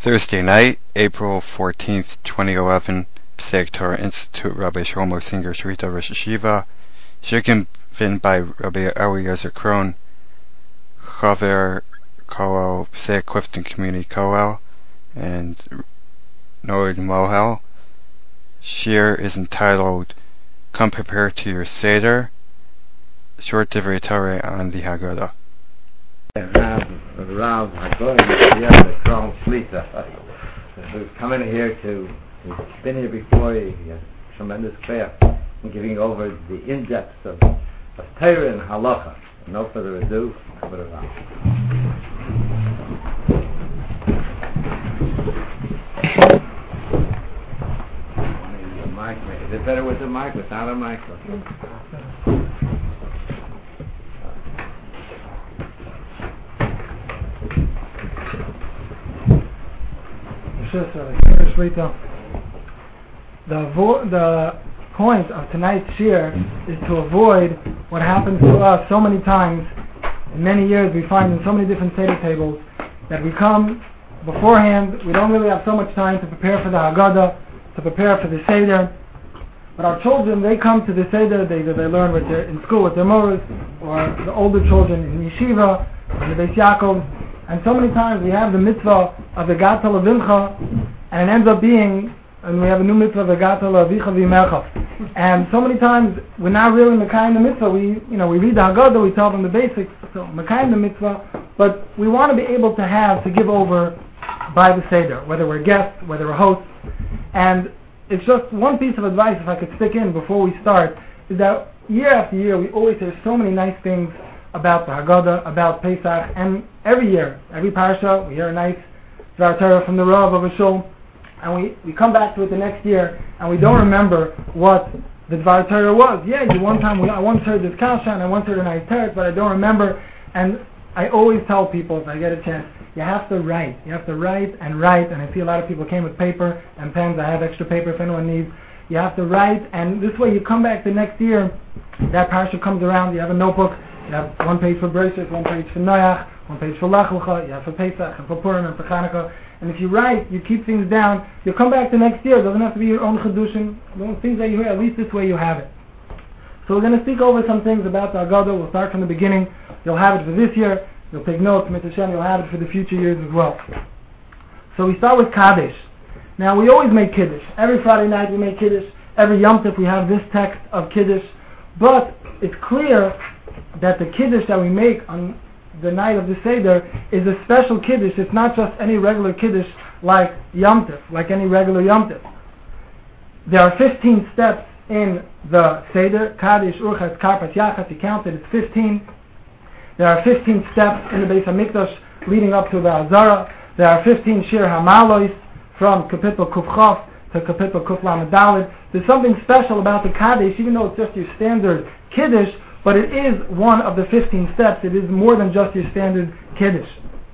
Thursday night, April 14th, 2011, Passaic Torah Institute, Rabbi Shlomo Singer Shrita Rosh Hashiva, given by Rabbi Eliezer Krohn, Chaver Koel, Passaic Clifton Community Koel, and Noed Mohel. Shir is entitled, Come Prepare to Your Seder, Short Divrei Torah on the Haggadah. Rav Hagoyim, Krohn Shlita, who's coming here he's been here before, he has tremendous craft in giving over the in-depth of Torah and Halacha. No further ado, over to Rav. Is it better with the mic, without a mic? The point of tonight's shir is to avoid what happens to us so many times. In many years we find in so many different Seder tables that we come beforehand, we don't really have so much time to prepare for the Haggadah, to prepare for the Seder. But our children, they come to the Seder, they learn in school with their mothers, or the older children in Yeshiva, in the Beis Yaakov. And so many times we have the mitzvah of the Gata Levimcha, and it ends up being, and we have a new mitzvah of the Gata Levicha V'Yimecha. And so many times we're not really Mekayim the mitzvah. We read the Haggadah, we tell them the basics, so Mekayim the mitzvah, but we want to be able to give over by the Seder, whether we're guests, whether we're hosts. And it's just one piece of advice, if I could stick in before we start, is that year after year we always hear so many nice things about the Haggadah, about Pesach, and every year, every parsha, we hear a nice Dvar Torah from the Rav of a shul, and we come back to it the next year, and we don't remember what the Dvar Torah was. Yeah, I once heard this kasha, and I once heard a nice teretz, but I don't remember. And I always tell people, if I get a chance, you have to write. You have to write, and I see a lot of people came with paper and pens. I have extra paper if anyone needs. You have to write, and this way you come back the next year, that parsha comes around, you have a notebook, you have one page for Bereshit, one page for Noach, one page for Lech Lecha, you have for Pesach, and for Purim, and for Chanukah. And if you write, you keep things down, you'll come back the next year. It doesn't have to be your own Chedushin. The things that you hear, at least this way you have it. So we're going to speak over some things about the Haggadah. We'll start from the beginning. You'll have it for this year. You'll take notes, Mitzvah Hashem, you'll have it for the future years as well. So we start with Kaddish. Now we always make Kiddush. Every Friday night we make Kiddush. Every Yom Tov we have this text of Kiddush. But it's clear that the Kiddush that we make on the night of the Seder is a special Kiddush. It's not just any regular Kiddush like Yom Tov, like any regular Yom Tov. There are 15 steps in the Seder. Kaddish, Urchatz, Karpas, Yachatz, you counted, it's 15. There are 15 steps in the Beis HaMikdash leading up to the Azara. There are 15 Shir HaMalois from Kapitel Kuf Chaf to Kapitel Kuf Lamed Daled. There's something special about the Kaddish, even though it's just your standard Kiddush, but it is one of the 15 steps. It is more than just your standard Kiddush.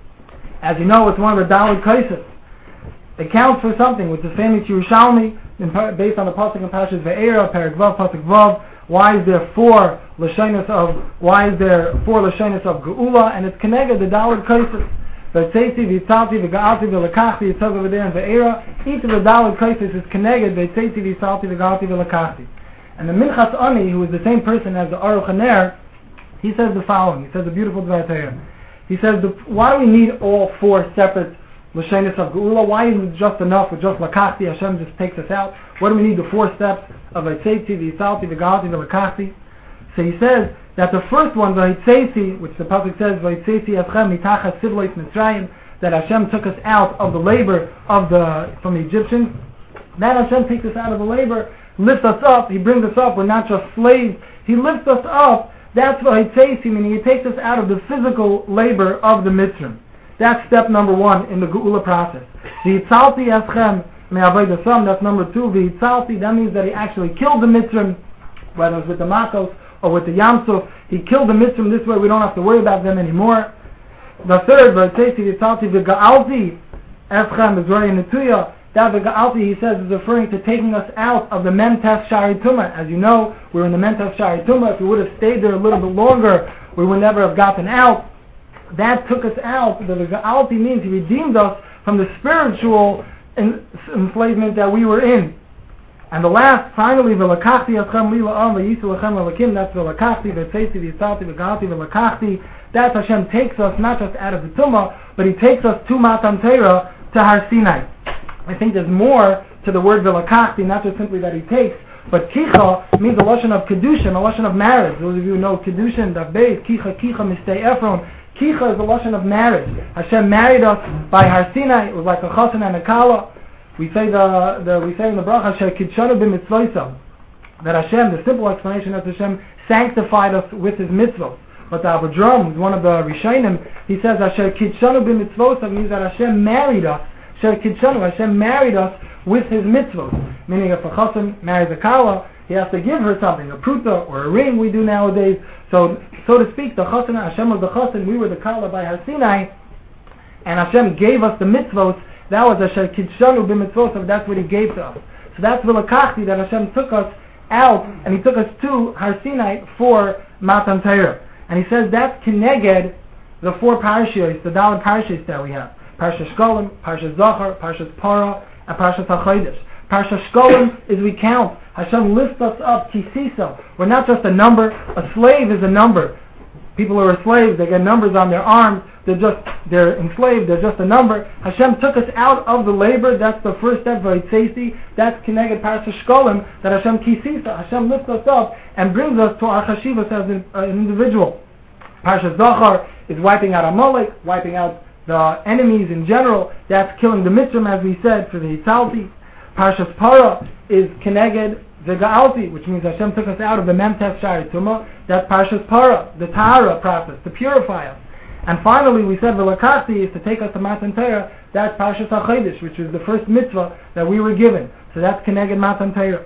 As you know, it's one of the Daled Kaises. It counts for something, which is famous Yerushalmi, based on the Pasuk in Parshas Ve'era, Perek Vav, Pasuk Vav. Why is there four Lashonos of Geula? And it's connected the Daled Kaises. V'tzeiti, v'yitzalti, v'ga'alti, v'lekachti. It says over there in Ve'era, each of the Daled Kaises is connected. V'tzeiti, v'yitzalti, v'ga'alti, v'lekachti. And the Minchas Ani, who is the same person as the Aruch HaNer, he says the following. He says a beautiful Dvar Torah. He says, why do we need all four separate Lashonos of Geula? Why isn't it just enough with just Lakachti? Hashem just takes us out. What do we need the four steps of V'tzeiti, v'yitzalti, v'ga'alti, v'lekachti? So he says that the first one, V'tzeiti, which the Pasuk says, V'tzeiti eschem mitachas sivlois Mitzrayim, that Hashem took us out of the labor from the Egyptians. That Hashem takes us out of the labor, lifts us up, He brings us up. We're not just slaves. He lifts us up. That's V'tzeiti, meaning He takes us out of the physical labor of the Mitzrayim. That's step number one in the Geula process. V'yitzalti eschem me'avodas Hashem, that's number two. V'yitzalti, that means that He actually killed the Mitzrayim, whether it was with the Makos or with the Yam Suf. He killed the Mitzrayim. This way we don't have to worry about them anymore. The third, V'tzeiti, v'yitzalti, v'ga'alti eschem b'zraya netuya. That v'ga'alti, he says, is referring to taking us out of the Mentes Shari Tumah. As you know, we're in the Mentes Shari Tumah. If we would have stayed there a little bit longer, we would never have gotten out. That took us out. The v'ga'alti means He redeemed us from the spiritual enslavement that we were in. And the last, finally, v'lakachti aschem li la'am v'yisu lachem l'lakim, that's v'lakachti v'tzeiti v'yitzalti v'galti v'lakachti. That Hashem takes us not just out of the Tumah, but He takes us to Matan Torah, to Har Sinai. I think there's more to the word v'lakachti, not just simply that He takes, but kicha means a lashon of kedushin, a lashon of marriage. Those of you who know kedushin, daf beis, kicha mistei Ephron. Kicha is a lashon of marriage. Hashem married us by Har Sinai. It was like a chassan and a kala. We say in the bracha shekidshanu b'mitzvosav, that Hashem, the simple explanation is Hashem sanctified us with His mitzvot. But the Avraham, who's one of the Rishonim, he says Asher kidshanu b'mitzvosav means that Hashem married us. Asher kidshanu, Hashem married us with His mitzvot. Meaning if a chassan marries a kala, he has to give her something, a pruta or a ring we do nowadays. So to speak, the chassan, Hashem was the chassan, we were the kala by Har Sinai, and Hashem gave us the mitzvot. That was Asher kidshanu b'mitzvosav, that's what He gave to us. So that's v'lakachti, that Hashem took us out, and He took us to Har Sinai for Matan Torah. And He says that's keneged the four parashiyos, the Daled parashiyos that we have. Parsha Shkolim, Parsha Zachar, Parsha Parah, and Parsha HaChodesh. Parsha Shkolim is we count. Hashem lifts us up, kisisa. We're not just a number. A slave is a number. People who are slaves, they get numbers on their arms. They're enslaved. They're just a number. Hashem took us out of the labor. That's the first step. Vayitzeisi. That's keneged Parsha Shkolim. That Hashem kisisa. Hashem lifts us up and brings us to our chashivas as an individual. Parsha Zachar is wiping out Amalek, wiping out the enemies in general. That's killing the Mitzrim, as we said, for the Yitzalti. Parshas Parah is keneged the Ga'alti, which means Hashem took us out of the Memtes Shari Tumah. That's Parshas Parah, the Tahara process, to purify us. And finally, we said v'lakachti is to take us to Matan Torah. That's Parshas HaChodesh, which is the first mitzvah that we were given. So that's keneged Matan Torah.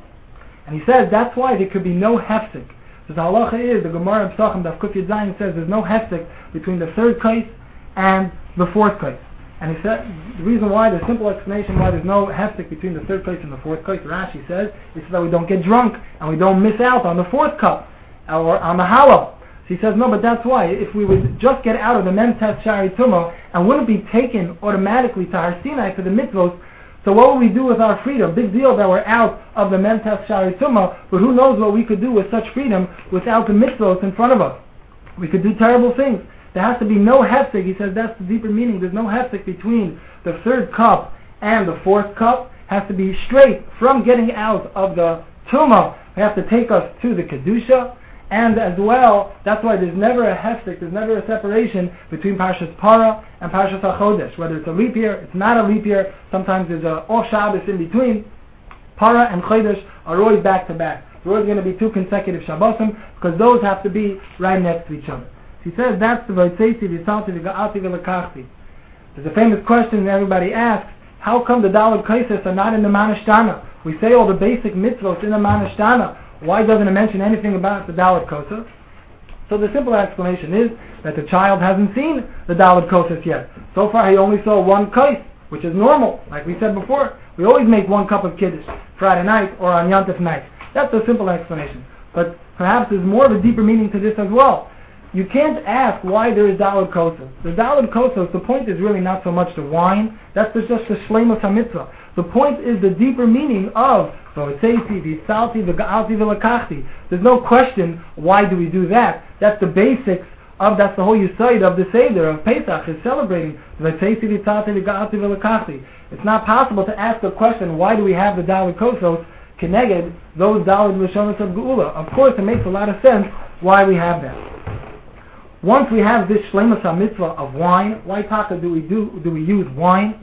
And he says that's why there could be no hefsek. So the halacha is, the Gemara of Pesachim, Daf Kuf Yud Zayin, says there's no hefsek between the third kais and the fourth kais. And he said the reason why, the simple explanation why there's no hefsek between the third kais and the fourth kais, Rashi says, is so that we don't get drunk and we don't miss out on the fourth cup or on the halal. So he says no, but that's why if we would just get out of the Memtes Shari Tumah and wouldn't be taken automatically to Har Sinai for the mitzvos, so what will we do with our freedom? Big deal that we're out of the Memtes Shari Tumah, but who knows what we could do with such freedom without the mitzvos in front of us. We could do terrible things. There has to be no hefsek. He says that's the deeper meaning. There's no hefsek between the third cup and the fourth cup. It has to be straight from getting out of the Tumah. They have to take us to the Kedusha. And as well, that's why there's never a hefsek, there's never a separation between Parshas Parah and Parshas HaChodesh. Whether it's a leap year, it's not a leap year, sometimes there's a off Shabbos in between. Parah and Chodesh are always back to back. There's always going to be two consecutive Shabbosim, because those have to be right next to each other. He says that's the Vayitzeisi, V'yitzalti, V'ga'alti, V'lakachti. There's a famous question that everybody asks, how come the Daled Kaises are not in the Manashtana? We say all the basic mitzvot in the Manashtana. Why doesn't it mention anything about the Daled Kosas? So the simple explanation is that the child hasn't seen the Daled Kosas yet. So far he only saw one kais, which is normal. Like we said before, we always make one cup of Kiddush, Friday night or on Yom Tov night. That's the simple explanation. But perhaps there's more of a deeper meaning to this as well. You can't ask why there is Daled Kosas. The Daled Kosas, the point is really not so much the wine. That's just the Shleimus HaMitzvah. The point is the deeper meaning of V'otzeisi, V'yitzalti, V'ga'alti, V'lakachti. There's no question why do we do that. That's the basics of, that's the whole Yesod of the Seder of Pesach, is celebrating V'otzeisi, V'yitzalti, V'ga'alti, V'lakachti. It's not possible to ask the question, why do we have the Daled Kosos keneged those Daled Lashonos of Geula? Of course, it makes a lot of sense why we have that. Once we have this Shleimus HaMitzvah of wine, why taka do we use wine?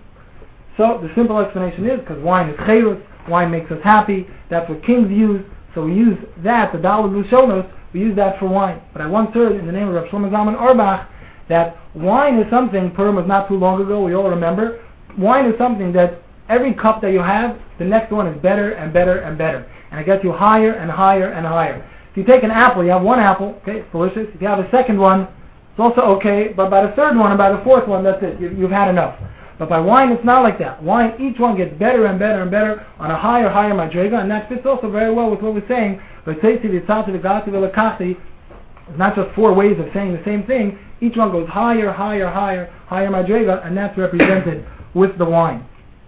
So the simple explanation is because wine is chayrus, wine makes us happy, that's what kings use, so we use that, the Daled Lashonos, we use that for wine. But I once heard in the name of Rav Shlomo Zalman Auerbach that wine is something, Purim was not too long ago, we all remember, wine is something that every cup that you have, the next one is better and better and better. And it gets you higher and higher and higher. If you take an apple, you have one apple, okay, it's delicious. If you have a second one, it's also okay, but by the third one and by the fourth one, that's it, you've had enough. But by wine, it's not like that. Wine, each one gets better and better and better on a higher madrega, and that fits also very well with what we're saying. V'otzeisi, V'yitzalti, V'ga'alti, V'lakachti, it's not just four ways of saying the same thing. Each one goes higher madrega, and that's represented with the wine.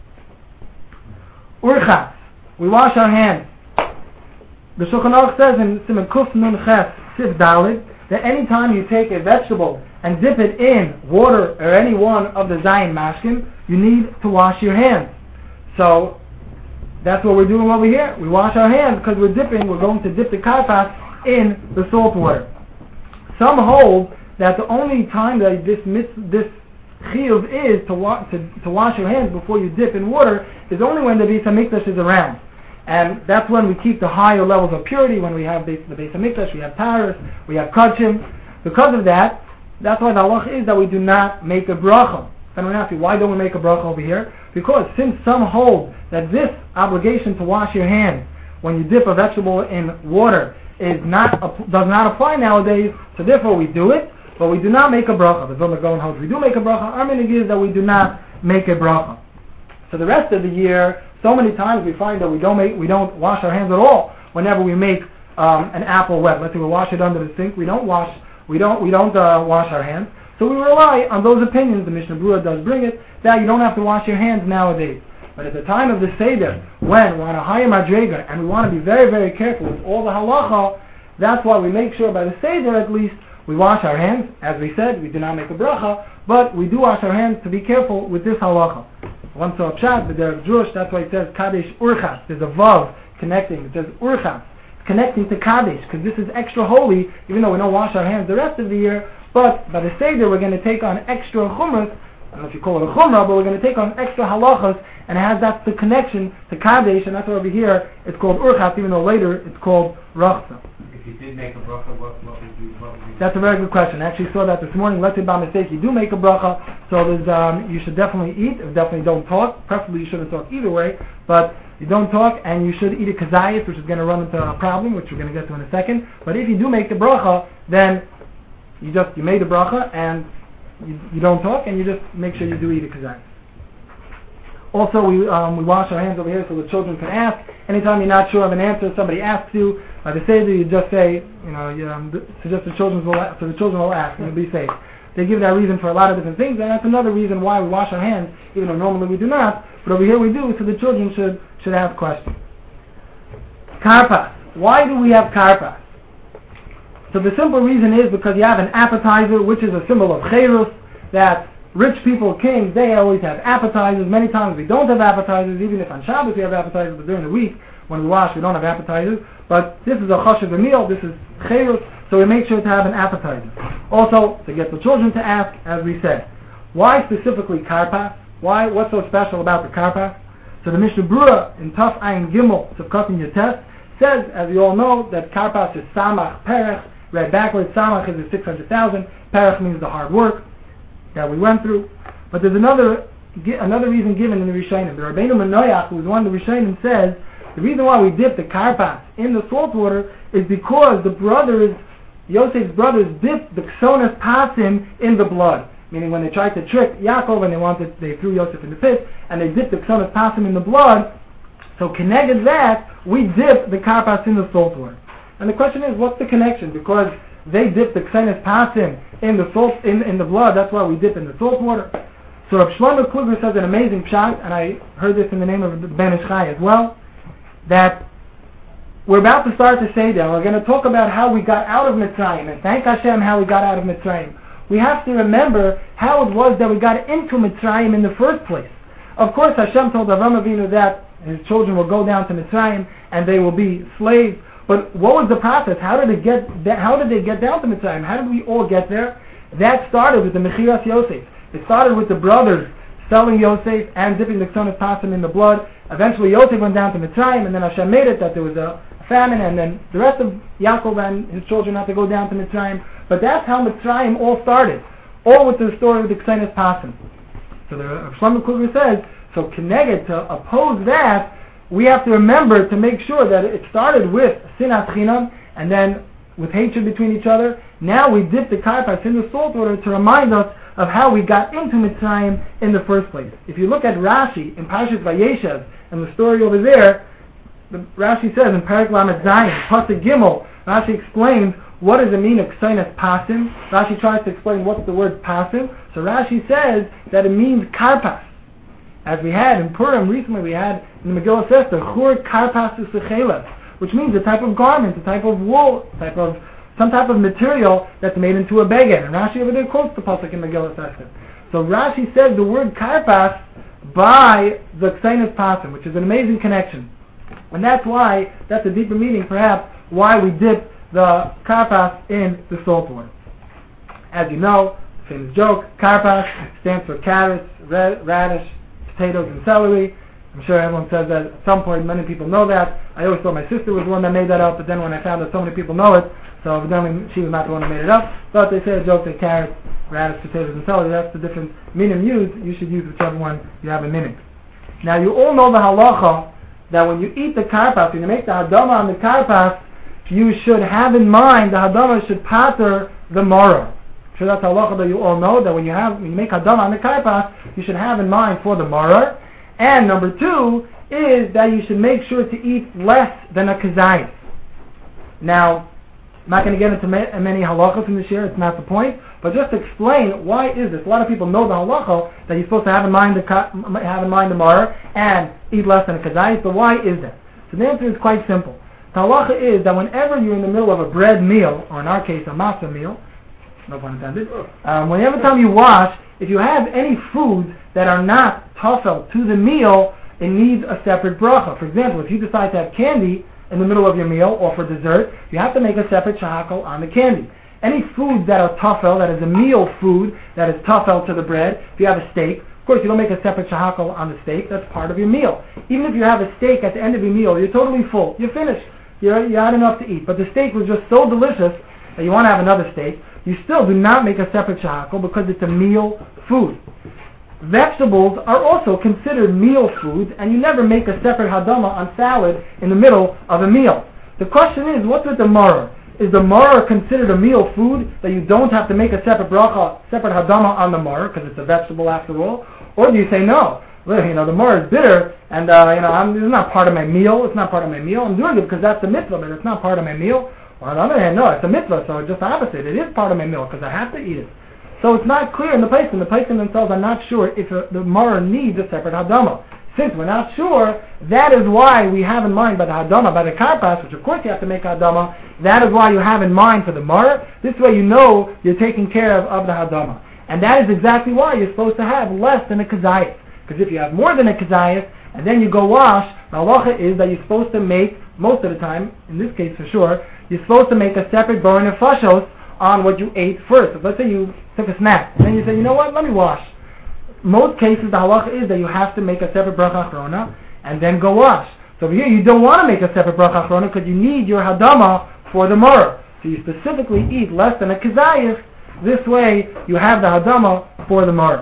Urchas, we wash our hands. The Shulchan Aruch says in Siman Kuf Nun Ches Sif Daled that any time you take a vegetable and dip it in water or any one of the Zayin Mashkin, you need to wash your hands. So that's what we're doing over here. We wash our hands because we're going to dip the karpas in the salt water. Some hold that the only time that this chiyuv is to wash your hands before you dip in water is only when the Beis HaMikdash is around. And that's when we keep the higher levels of purity, when we have the Beis HaMikdash, we have Taharos, we have Kachim. Because of that, that's why the halach is that we do not make a bracha. And I'm asking, why don't we make a bracha over here? Because since some hold that this obligation to wash your hands when you dip a vegetable in water does not apply nowadays, so therefore we do it, but we do not make a bracha. The Vilna Gaon holds we do make a bracha. Our minhag is that we do not make a bracha. So the rest of the year, so many times we find that we don't wash our hands at all whenever we make an apple wet. Let's say we wash it under the sink. We don't wash our hands. So we rely on those opinions. The Mishnah Berurah does bring it that you don't have to wash your hands nowadays. But at the time of the Seder, when we're on a higher madrega and we want to be very, very careful with all the halacha, that's why we make sure by the Seder at least we wash our hands. As we said, we do not make a bracha, but we do wash our hands to be careful with this halacha. Once saw a pshat, but they're Jewish, that's why it says Kadesh Urchas. There's a vav connecting. It says Urchas, connecting to Kadesh, because this is extra holy, even though we don't wash our hands the rest of the year. But by the Seder, we're going to take on extra chumras. I don't know if you call it a chumrah, but we're going to take on extra halachas, and that's the connection to Kadesh, and that's why over here it's called Urchas, even though later it's called Rachza. If you did make a bracha, what would you? That's a very good question. I actually saw that this morning. Let's say by mistake you do make a bracha, so you should definitely eat, definitely don't talk. Preferably you shouldn't talk either way, but you don't talk, and you should eat a kazayas, which is going to run into a problem, which we're going to get to in a second. But if you do make the bracha, then you made the bracha, and you don't talk, and you just make sure you do eat a kazayas. Also, we wash our hands over here so the children can ask. Anytime you're not sure of an answer, somebody asks you, by the Seder, you just say, suggest the children will ask, and you'll be safe. They give that reason for a lot of different things, and that's another reason why we wash our hands, even though normally we do not, but over here we do, so the children should ask questions. Karpas. Why do we have karpas? So the simple reason is because you have an appetizer, which is a symbol of cherus, that rich people, kings, they always have appetizers. Many times we don't have appetizers, even if on Shabbos we have appetizers, but during the week, when we wash, we don't have appetizers. But this is a chashuv meal, this is cherus, so we make sure to have an appetizer. Also, to get the children to ask, as we said, why specifically karpas? What's so special about the karpas? So the Mishnah Berurah in Taf Ayin Gimel, Sefkat Yates, says, as you all know, that karpas is samach perech. Read backwards, samach is the 600,000. Perech means the hard work that we went through. But there's another reason given in the Rishonim. The Rabbeinu Manoach, who is one of the Rishonim, says the reason why we dip the karpas in the salt water is because Yosef's brothers dipped the ksonas pasim in the blood. Meaning when they tried to trick Yaakov and they threw Yosef in the pit, and they dipped the ksonas pasim in the blood. So connected that, we dip the karpas in the salt water. And the question is, what's the connection? Because they dip the ksonas pasim in the salt in the blood, that's why we dip in the salt water. So Rav Shlomo Kluger says an amazing pshat, and I heard this in the name of the Ben Ish Chai as well, that we're about to start the Seder, and we're going to talk about how we got out of Mitzrayim, and thank Hashem how we got out of Mitzrayim. We have to remember how it was that we got into Mitzrayim in the first place. Of course, Hashem told Avram Avinu that his children will go down to Mitzrayim and they will be slaves. But what was the process? How did they get down to Mitzrayim? How did we all get there? That started with the Mechiras Yosef. It started with the brothers selling Yosef and dipping the ksonas pasim in the blood. Eventually Yosef went down to Mitzrayim, and then Hashem made it that there was a famine, and then the rest of Yaakov and his children had to go down to Mitzrayim. But that's how Mitzrayim all started, all with the story of the ksonas pasim. So the Shlomo Kluger says, so connected to oppose that, we have to remember to make sure that it started with sinat chinam, and then with hatred between each other. Now we dip the karpas in the salt water to remind us of how we got into Mitzrayim in the first place. If you look at Rashi in Parashat Vayeshev and the story over there, Rashi says in Perek Lamed Zayin, Pasuk Gimel, Rashi explains what does it mean of ksonas pasim. Rashi tries to explain what's the word pasim. So Rashi says that it means karpas. As we had in Purim recently, we had in the Megillah Esther, Chur Karpas U'Sechelas, which means a type of garment, a type of wool, some type of material that's made into a beged. And Rashi over there quotes the pasuk in Megillah Esther. So Rashi says the word Karpas by the Kseinas Pasim, which is an amazing connection. And that's a deeper meaning perhaps, why we dip the Karpas in the salt water. As you know, famous joke, Karpas stands for carrots, radish, potatoes, and celery. I'm sure everyone says that at some point. Many people know that. I always thought my sister was the one that made that up, but then when I found that so many people know it, so evidently she was not the one who made it up. But they say a joke that carrots, radish, potatoes, and celery, that's the different minim used. You should use whichever one you have in minim. Now you all know the halacha that when you eat the karpas, when you make the hadama on the karpas, you should have in mind the hadama should pater the maror. So that's halacha that you all know, that when you make hadama on the karpas, you should have in mind for the maror. And number two is that you should make sure to eat less than a kazayis. Now, I'm not going to get into many halachas in this year, it's not the point, but just to explain why is this. A lot of people know the halacha that you're supposed to have in mind the maror and eat less than a kazayis, but why is that? So the answer is quite simple. The halacha is that whenever you're in the middle of a bread meal, or in our case a matzah meal, no pun intended, whenever time you wash, if you have any foods that are not tafel to the meal, it needs a separate bracha. For example, if you decide to have candy in the middle of your meal or for dessert, you have to make a separate shahakal on the candy. Any foods that are tafel, that is a meal food that is tafel to the bread, if you have a steak, of course you don't make a separate shahakal on the steak, that's part of your meal. Even if you have a steak at the end of your meal, you're totally full, you're finished, you had enough to eat, but the steak was just so delicious that you want to have another steak, you still do not make a separate shahakal because it's a meal food. Vegetables are also considered meal foods, and you never make a separate hadama on salad in the middle of a meal. The question is, what's with the maror? Is the maror considered a meal food that you don't have to make a separate bracha, separate hadama on the maror because it's a vegetable after all? Or do you say no? Well, the maror is bitter, and it's not part of my meal. It's not part of my meal. I'm doing it because that's a mitzvah, but it's not part of my meal. Or on the other hand, no, it's a mitzvah, so it's just the opposite. It is part of my meal because I have to eat it. So it's not clear in the place, and the place themselves are not sure if the maror needs a separate hadama. Since we're not sure, that is why we have in mind by the hadama, by the karpas, which of course you have to make hadama, that is why you have in mind for the maror. This way you know you're taking care of the hadama. And that is exactly why you're supposed to have less than a kazayis. Because if you have more than a kazayis, and then you go wash, the halacha is that you're supposed to make, most of the time, in this case for sure, you're supposed to make a separate borin of fashos on what you ate first. So let's say you took a snack, and then you say, you know what, let me wash. Most cases, the halacha is that you have to make a separate bracha achrona, and then go wash. So over here, you don't want to make a separate bracha achrona, because you need your hadama for the maror. So you specifically eat less than a kazayis. This way, you have the hadama for the maror.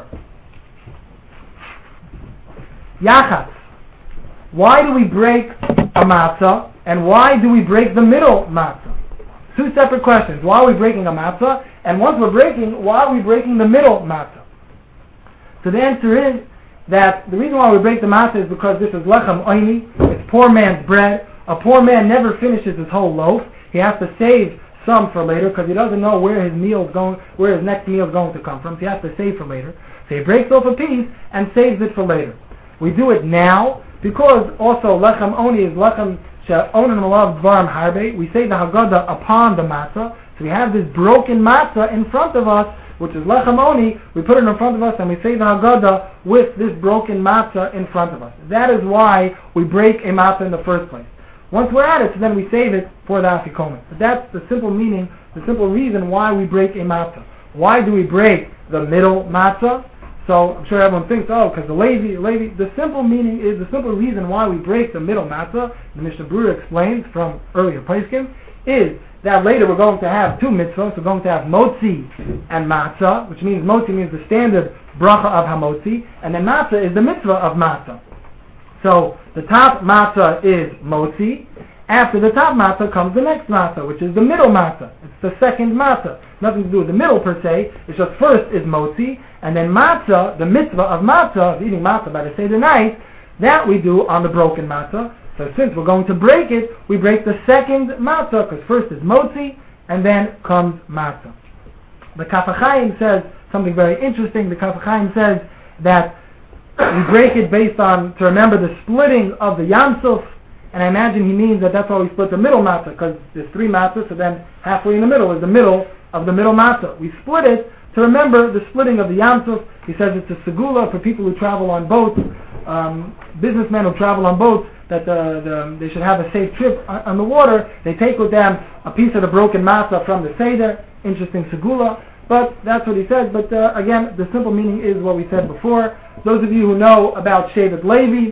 Yachatz. Why do we break a matzah, and why do we break the middle matzah? Two separate questions. Why are we breaking a matzah? And once we're breaking, why are we breaking the middle matzah? So the answer is that the reason why we break the matzah is because this is lechem oini. It's poor man's bread. A poor man never finishes his whole loaf. He has to save some for later because he doesn't know where his next meal is going to come from. So he has to save for later. So he breaks off a piece and saves it for later. We do it now because also lechem oni is lechem she'onen alav dvarim harbe. We say the Haggadah upon the matzah. So we have this broken matzah in front of us, which is lechem oni. We put it in front of us and we say the Haggadah with this broken matzah in front of us. That is why we break a matzah in the first place. Once we're at it, so then we save it for the afikomen. But that's the simple meaning, the simple reason why we break a matzah. Why do we break the middle matzah? So I'm sure everyone thinks, because the Levi. The simple meaning is, the simple reason why we break the middle matzah, the Mishnah Berurah explains from earlier poskim, is that later we're going to have two mitzvahs. We're going to have motzi and matzah, which means motzi means the standard bracha of hamotzi, and then matzah is the mitzvah of matzah. So the top matzah is motzi. After the top matzah comes the next matzah, which is the middle matzah. It's the second matzah. Nothing to do with the middle per se. It's just first is motzi, and then matzah, the mitzvah of matzah, of eating matzah by the Seder night, that we do on the broken matzah. So since we're going to break it, we break the second matzah, because first is motzi, and then comes matzah. The Kaf HaChaim says something very interesting. The Kaf HaChaim says that we break it based on, to remember the splitting of the Yam Suf, and I imagine he means that that's why we split the middle matzah, because there's 3 matzahs, so then halfway in the middle is the middle of the middle matzah. We split it to remember the splitting of the Yam Suf. He says it's a segula for people who travel on boats, businessmen who travel on boats, that they should have a safe trip on the water. They take with them a piece of the broken matzah from the Seder. Interesting segula. But that's what he says. But again, the simple meaning is what we said before. Those of you who know about Shevet Levi,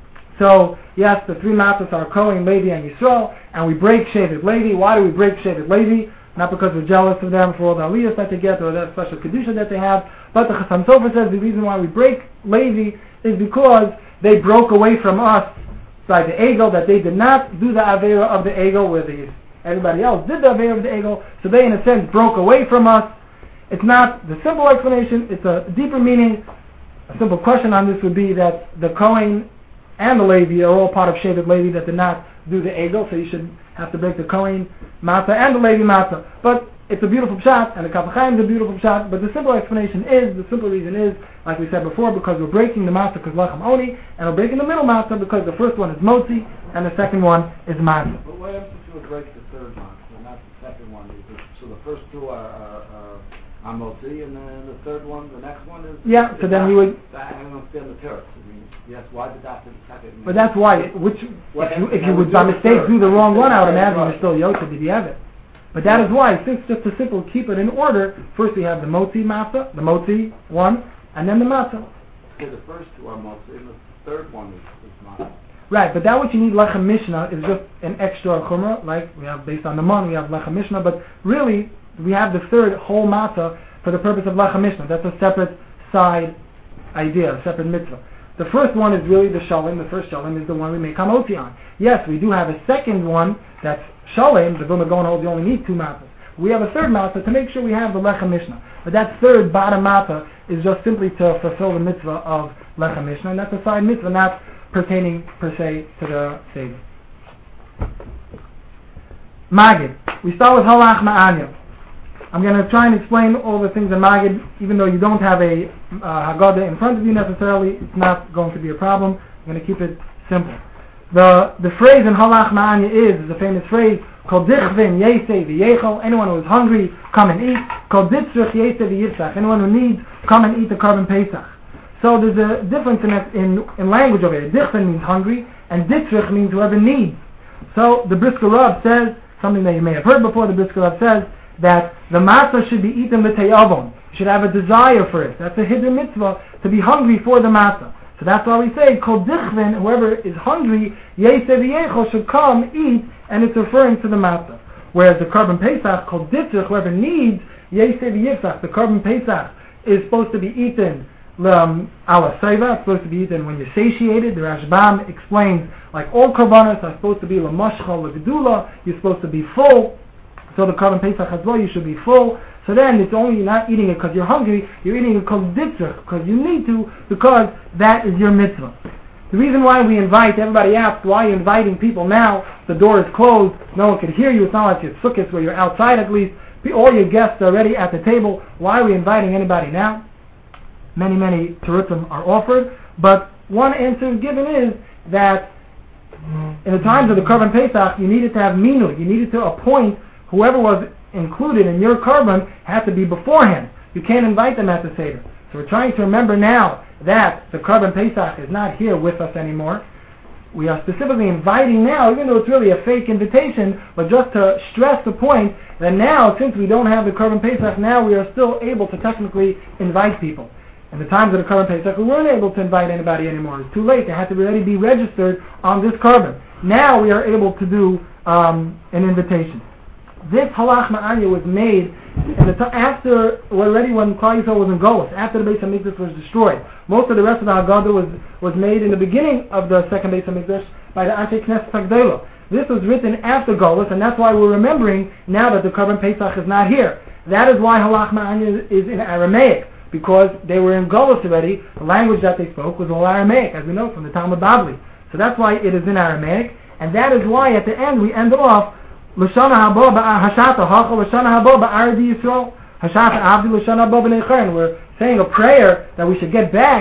so yes, the 3 matzahs are Kohen, Levi, and Yisrael, and we break Shevet Levi. Why do we break Shevet Levi? Not because we're jealous of them for all the aliyahs that they get or that special kedusha that they have, but the Chassam Sofer says the reason why we break Levi is because they broke away from us by the Egel, that they did not do the Aveira of the Egel where everybody else did the Aveira of the Egel, so they in a sense broke away from us. It's not the simple explanation, it's a deeper meaning. A simple question on this would be that the Kohen and the Levi are all part of Shevet Levi that did not do the Egel, so you should have to break the Kohen matzah and the Levi matzah. But it's a beautiful pshat, and the Kaf HaChaim is a beautiful pshat, but the simple explanation is, the simple reason is, like we said before, because we're breaking the matzah because lechem oni, and we're breaking the middle matzah because the first one is motzi, and the second one is matzah. But what happens if you would break the third matzah, and not the second one? So the first 2 are motzi, and then the third one, the next one is... Yeah, so then you would... I don't understand the terrace. I mean, yes, why did that the second... But that's why, if you would by mistake do the wrong one, I would imagine you're still Yosef Didiavet. But that is why, since just to simple keep it in order, first we have the motzi matzah, the motzi one, and then the matzah. Okay, the first 2 are motzi, and the third one is matzah. Right, but that what you need lechem mishnah is just an extra chumrah, like we have based on the mon, we have lechem mishnah, but really we have the third whole matzah for the purpose of lechem mishnah. That's a separate side idea, a separate mitzvah. The first one is really the shalom. The first shalom is the one we make hamotzi on. Yes, we do have a second one that's shalom. The Vilna Gaon holds you only need 2 matzahs. We have a third matzah to make sure we have the lechem mishnah. But that third bottom matzah is just simply to fulfill the mitzvah of lechem mishnah, and that's a side mitzvah, not pertaining per se to the Seder. Magid. We start with halach ma'anya. I'm going to try and explain all the things in Magid, even though you don't have a Haggadah in front of you necessarily. It's not going to be a problem. I'm going to keep it simple. The phrase in halach ma'anya is the famous phrase, Kol dichvin yesei v'yechol. Anyone who is hungry, come and eat. Kol ditzrich yesei v'yitzach. Anyone who needs, come and eat the carbon pesach. So there's a difference in language over here. Dichvin means hungry, and ditzrich means whoever needs. So the Brisker Rav says, something that you may have heard before, the Brisker Rav says that the matzah should be eaten with te'avon. You should have a desire for it. That's a hidden mitzvah, to be hungry for the matzah. So that's why we say, Kol dichvin, whoever is hungry, yesei v'yechol, should come, eat, and it's referring to the matzah. Whereas the carbon pesach, Kol ditzrich, whoever needs, yesei v'yitzach, the carbon pesach is supposed to be eaten ala seiva, it's supposed to be eaten when you're satiated. The Rashbam explains, like all karbanos are supposed to be l'mashcha l'gedula, you're supposed to be full. So the carbon pesach as well, you should be full. So then it's only you're not eating it because you're hungry, you're eating it because ditzrich, because you need to, because that is your mitzvah. The reason why we invite, everybody asks, why are you inviting people now? The door is closed, no one can hear you, it's not like your sukkahs where you're outside at least, all your guests are already at the table. Why are we inviting anybody now? Many terutzim are offered, but one answer given is that in the times of the carbon pesach, you needed to have minu, you needed to appoint whoever was included in your carbon had to be beforehand. You can't invite them at the Seder. So we're trying to remember now that the carbon pesach is not here with us anymore. We are specifically inviting now, even though it's really a fake invitation, but just to stress the point that now, since we don't have the carbon pesach, now we are still able to technically invite people. In the times of the carbon pesach, we weren't able to invite anybody anymore. It was too late. They had to already be registered on this carbon. Now we are able to do an invitation. This halach ma'anya was made after already when Klal Yisrael was in Golus, after the Beis HaMikdash was destroyed. Most of the rest of the Haggadah was made in the beginning of the second Beis HaMikdash by the Anshe Knesset HaGdolah. This was written after Golus, and that's why we're remembering now that the carbon pesach is not here. That is why halach ma'anya is in Aramaic, because they were in Golus already. The language that they spoke was all Aramaic, as we know from the Talmud Bavli. So that's why it is in Aramaic, and that is why at the end we end off L'shana haba hashata hacha l'shana haba ba'ardi Yisrael hashata avdi l'shana haba b'nei chayim. We're saying a prayer that we should get back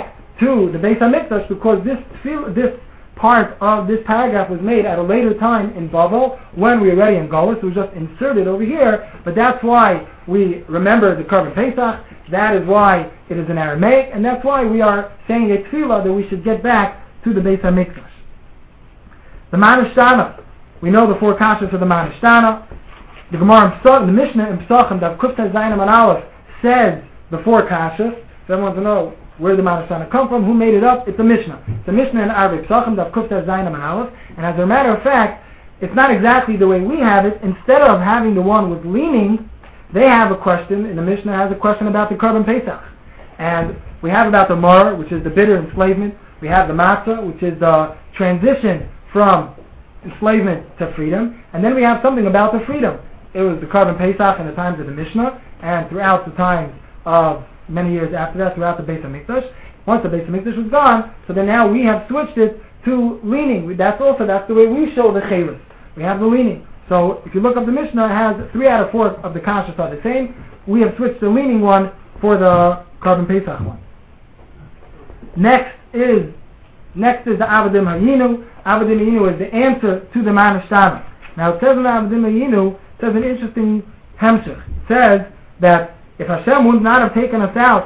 to the Beis HaMikdash because this part of this paragraph was made at a later time in Babel when we were already in Golus. It was just inserted over here, but that's why we remember the Korban Pesach. That is why it is in Aramaic, and that's why we are saying a tefillah that we should get back to the Beis HaMikdash. The Manishtana. We know the 4 kashas of the Manishtana. The Gemara in the Mishnah in Pesachim, that Kufta Zayin and Aleph says the 4 kashas. If everyone wants to know where the Manishtana come from, who made it up, it's the Mishnah. It's the Mishnah in Arabic Pesachim, that Kufta Zayin and Aleph. And as a matter of fact, it's not exactly the way we have it. Instead of having the one with leaning, they have a question, and the Mishnah has a question about the Korban Pesach. And we have about the Mar, which is the bitter enslavement. We have the Matzah, which is the transition from enslavement to freedom. And then we have something about the freedom. It was the Korban Pesach in the times of the Mishnah, and throughout the times of many years after that, throughout the Beis HaMikdash. Once the Beis HaMikdash was gone, so then now we have switched it to leaning. That's the way we show the Chayrus. We have the leaning. So if you look up the Mishnah, it has 3 out of 4 of the kashas are the same. We have switched the leaning one for the Korban Pesach one. Next is the Avadim Hayinu. Avadim Hayinu is the answer to the Manishtana. Now it says in the Avadim Hayinu, it says an interesting hemshech. It says that if Hashem would not have taken us out,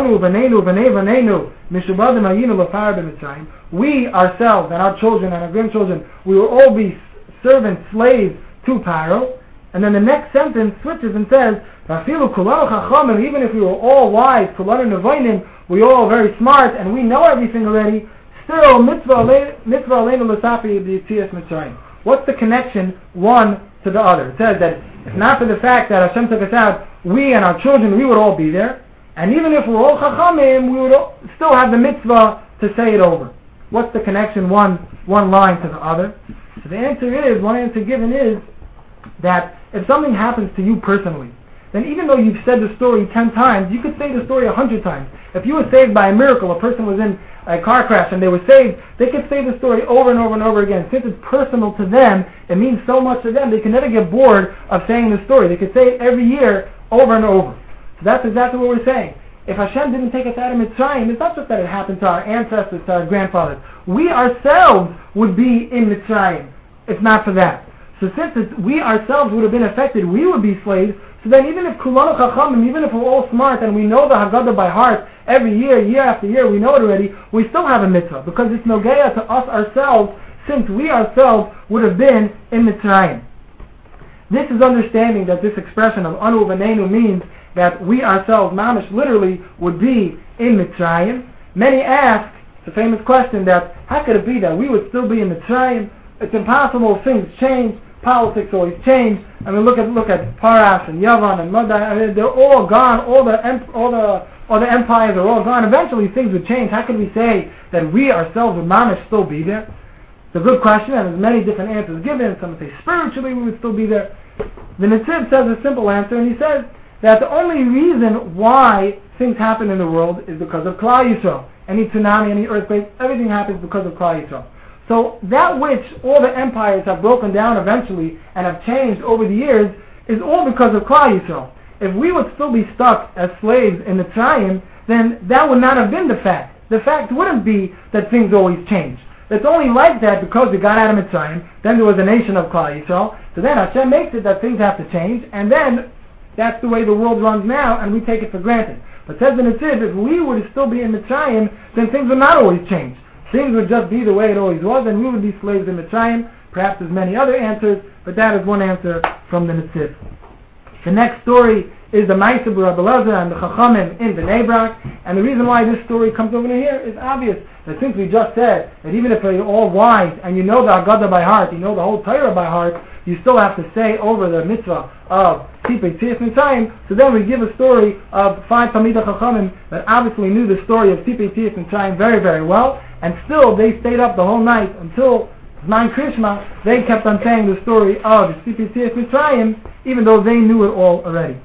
we ourselves and our children and our grandchildren, we will all be servants, slaves to Paro. And then the next sentence switches and says, even if we were all wise, we all very smart and we know everything already, still mitzvah aleinu l'safi b'yitzias Mitzrayim. What's the connection one to the other? It says that if not for the fact that Hashem took us out, we and our children, we would all be there. And even if we're all chachamim, we would still have the mitzvah to say it over. What's the connection one line to the other? So the answer is, one answer given is that if something happens to you personally, then even though you've said the story 10 times, you could say the story 100 times. If you were saved by a miracle, a person was in a car crash and they were saved, they could say the story over and over and over again. Since it's personal to them, it means so much to them, they can never get bored of saying the story. They could say it every year over and over. So that's exactly what we're saying. If Hashem didn't take us out of Mitzrayim, it's not just that it happened to our ancestors, to our grandfathers. We ourselves would be in Mitzrayim if not for that. So since we ourselves would have been affected, we would be slaves. So then even if Kulanu Chachamim, even if we're all smart and we know the Haggadah by heart every year, year after year, we know it already, we still have a mitzvah because it's Nogeya to us ourselves, since we ourselves would have been in Mitzrayim. This is understanding that this expression of Anu V'Neinu means that we ourselves, mamish, literally would be in Mitzrayim. Many ask, it's a famous question, that how could it be that we would still be in Mitzrayim? It's impossible. Things change. Politics always change. I mean, look at Parash and Yavan and Madai. I mean, they're all gone. All the empires are all gone. Eventually, things would change. How can we say that we ourselves would mamish still be there? It's a good question, and there's many different answers given. Some say spiritually we would still be there. The Netziv says a simple answer, and he says that the only reason why things happen in the world is because of Klal Yisrael. Any tsunami, any earthquake, everything happens because of Klal Yisrael. So that which all the empires have broken down eventually and have changed over the years is all because of Klal Yisrael. If we would still be stuck as slaves in Mitzrayim, then that would not have been the fact. The fact wouldn't be that things always change. It's only like that because we got out of Mitzrayim, then there was a nation of Klal Yisrael, so then Hashem makes it that things have to change, and then that's the way the world runs now, and we take it for granted. But says the Netziv, if we would still be in Mitzrayim, then things would not always change. Things would just be the way it always was, and we would be slaves in Mitzrayim. Perhaps there's many other answers, but that is one answer from the Netziv. The next story is the Ma'aseh B'Rabbi Elazar and the Chachamim in Bnei Brak, and the reason why this story comes over here is obvious. That since we just said that even if you're all wise and you know the Haggadah by heart, you know the whole Torah by heart, you still have to say over the mitzvah of Tipei Tzias Mitzrayim. So then we give a story of 5 Talmidei Chachamim that obviously knew the story of Tipei Tzias Mitzrayim very, very well, and still they stayed up the whole night until Zman Krishma. They kept on saying the story of Tipei Tzias Mitzrayim, even though they knew it all already.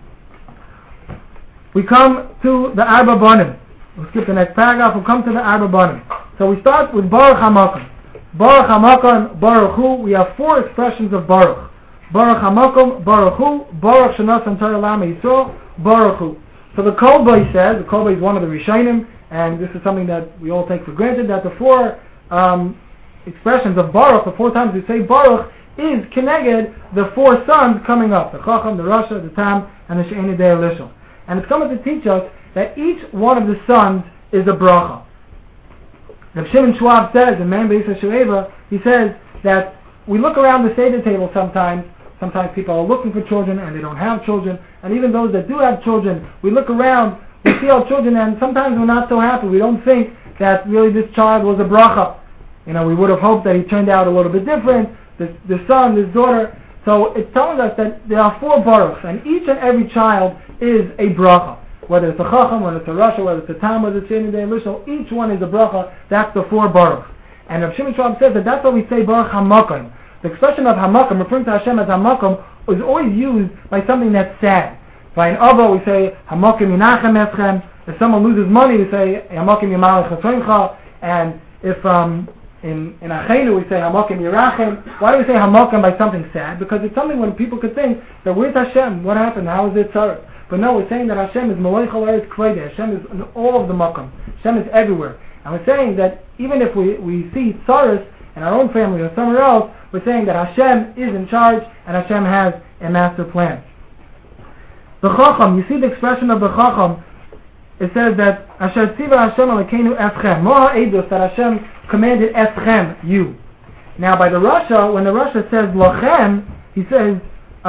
We come to the Arba Banim. We'll skip the next paragraph. We'll come to the Arba Banim. So we start with Baruch HaMakom. Baruch HaMakom, Baruch Hu. We have 4 expressions of Baruch. Baruch HaMakom, Baruch Hu. Baruch Shanasan Torah L'Am Yisrael, Baruch Hu. So the Kolboi says, the Kolboi is one of the Rishonim, and this is something that we all take for granted, that the four expressions of Baruch, the 4 times we say Baruch, is connected the 4 sons coming up, the Chacham, the Rasha, the Tam, and the She'eni Dei Elishel. And it's coming to teach us that each one of the sons is a bracha. Rav Shimon Schwab says, in Man Be'isa Shu'eva, he says that we look around the Seder table sometimes people are looking for children and they don't have children, and even those that do have children, we look around, we see our children, and sometimes we're not so happy. We don't think that really this child was a bracha. We would have hoped that he turned out a little bit different, this son, this daughter. So it's telling us that there are 4 baruchs, and each and every child is a bracha. Whether it's a chacham, whether it's a rasha, whether it's a tam, whether it's She'eni Dei Elishel, each one is a bracha. That's the 4 baruchs. And Rav Shimon Schwab says that that's why we say Baruch HaMakom. The expression of HaMakom, referring to Hashem as HaMakom, is always used by something that's sad. By an Abba, we say HaMakom Yinachem Eschem. If someone loses money, we say HaMakom Yimalech Chesroncha. And if in Achenu we say HaMakom Yirachem. Why do we say HaMakom by something sad? Because it's something when people could think that where's Hashem? What happened? How is it tzarech? But no, we're saying that Hashem is Melech Eretz Kvodei. Hashem is in all of the Makom. Hashem is everywhere. And we're saying that even if we see tzarech in our own family or somewhere else, we're saying that Hashem is in charge and Hashem has a master plan. The Chacham, you see the expression of the Chacham, it says that Asher Tziva Hashem Elokeinu Eschem. Moha Eidos, that Hashem commanded Eschem, you. Now by the Rasha, when the Rasha says Lachem, he says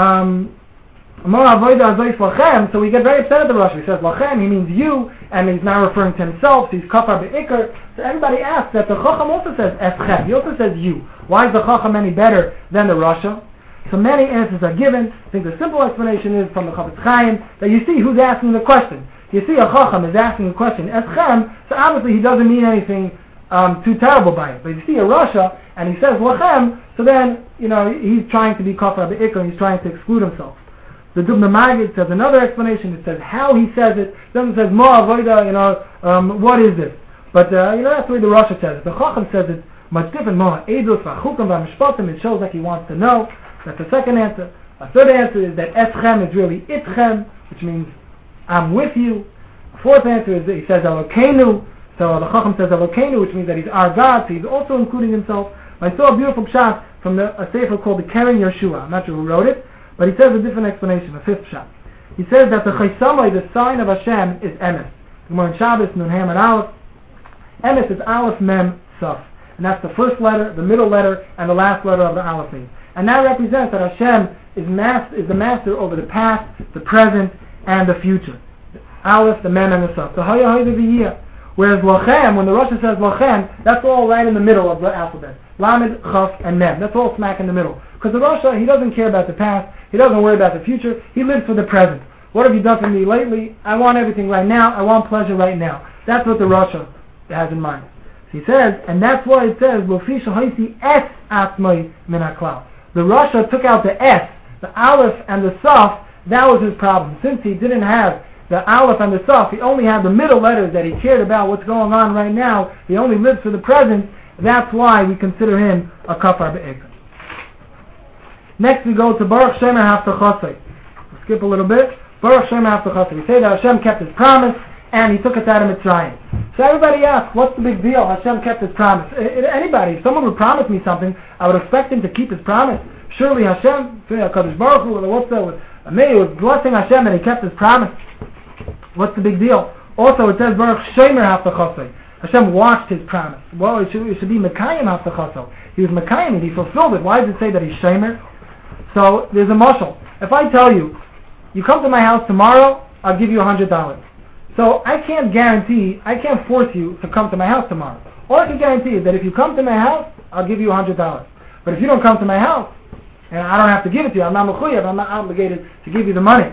Moha Avodah Azois Lachem, so we get very upset at the Rasha. He says Lachem, he means you, and he's now referring to himself, so he's Kafar Be'ikr. So everybody asks that the Chacham also says Eschem, he also says you. Why is the Chacham any better than the Rasha? So many answers are given. I think the simple explanation is from the Chafetz Chaim that you see who's asking the question. You see a Chacham is asking a question, Eschem, so obviously he doesn't mean anything too terrible by it. But you see a Rasha and he says Lachem, so then he's trying to be Kafar Be'ikr, he's trying to exclude himself. The Dubna Magid says another explanation. It says how he says it. It doesn't say Mo Avoda, what is this? But that's the way the Rasha says it. The Chacham says it much different. Mo Eidos V'Chukim V'Mishpatim. It shows like he wants to know. That's the second answer. A third answer is that Eschem is really Itchem, which means I'm with you. A fourth answer is that he says Elokeinu. So the Chacham says Elokeinu, which means that he's our God. So he's also including himself. I saw a beautiful pshat from a sefer called the Keren Yeshua. I'm not sure who wrote it, but he says a different explanation, a fifth pshat. He says that the Chaisamai, the sign of Hashem, is Emes. Gemara in Shabbos, Nun Ham and Aleph. Emes is Aleph Mem Saf. And that's the first letter, the middle letter, and the last letter of the Aleph name. And that represents that Hashem is the master over the past, the present, and the future. The Aleph, the Mem, and the Saf. The Haya Haya V'Yiyah. Whereas Lachem, when the Rasha says Lachem, that's all right in the middle of the alphabet. Lamed, Chaf, and Mem. That's all smack in the middle. Because the Rasha, he doesn't care about the past, he doesn't worry about the future, he lives for the present. What have you done for me lately? I want everything right now, I want pleasure right now. That's what the Rasha has in mind. He says, and that's why it says, Lofi Shahaisi Es Atmai Min HaKlal. The Rasha took out the S, the Aleph and the Saf. That was his problem. Since he didn't have the Aleph and the Saf, he only had the middle letters that he cared about what's going on right now. He only lived for the present. That's why we consider him a Kafar Be'ikr. Next we go to Baruch Shemer Haftachosei. We'll skip a little bit. Baruch Shemer Haftachosei. We say that Hashem kept his promise and he took us out of Mitzrayim. So everybody asks, what's the big deal? Hashem kept his promise. Anybody, if someone would promise me something, I would expect him to keep his promise. Surely Hashem, HaKadosh Baruch Hu, was blessing Hashem and he kept his promise. What's the big deal? Also it says Baruch Shemer Haftachosei. Hashem watched his promise. Well, it should be Mekayim Haftachosei. He was Mekayim and he fulfilled it. Why does it say that he's Shemer? So there's a mashal. If I tell you, you come to my house tomorrow, I'll give you $100. So I can't force you to come to my house tomorrow. All I can guarantee is that if you come to my house, I'll give you $100. But if you don't come to my house, and I don't have to give it to you, I'm not mechuyev, I'm not obligated to give you the money.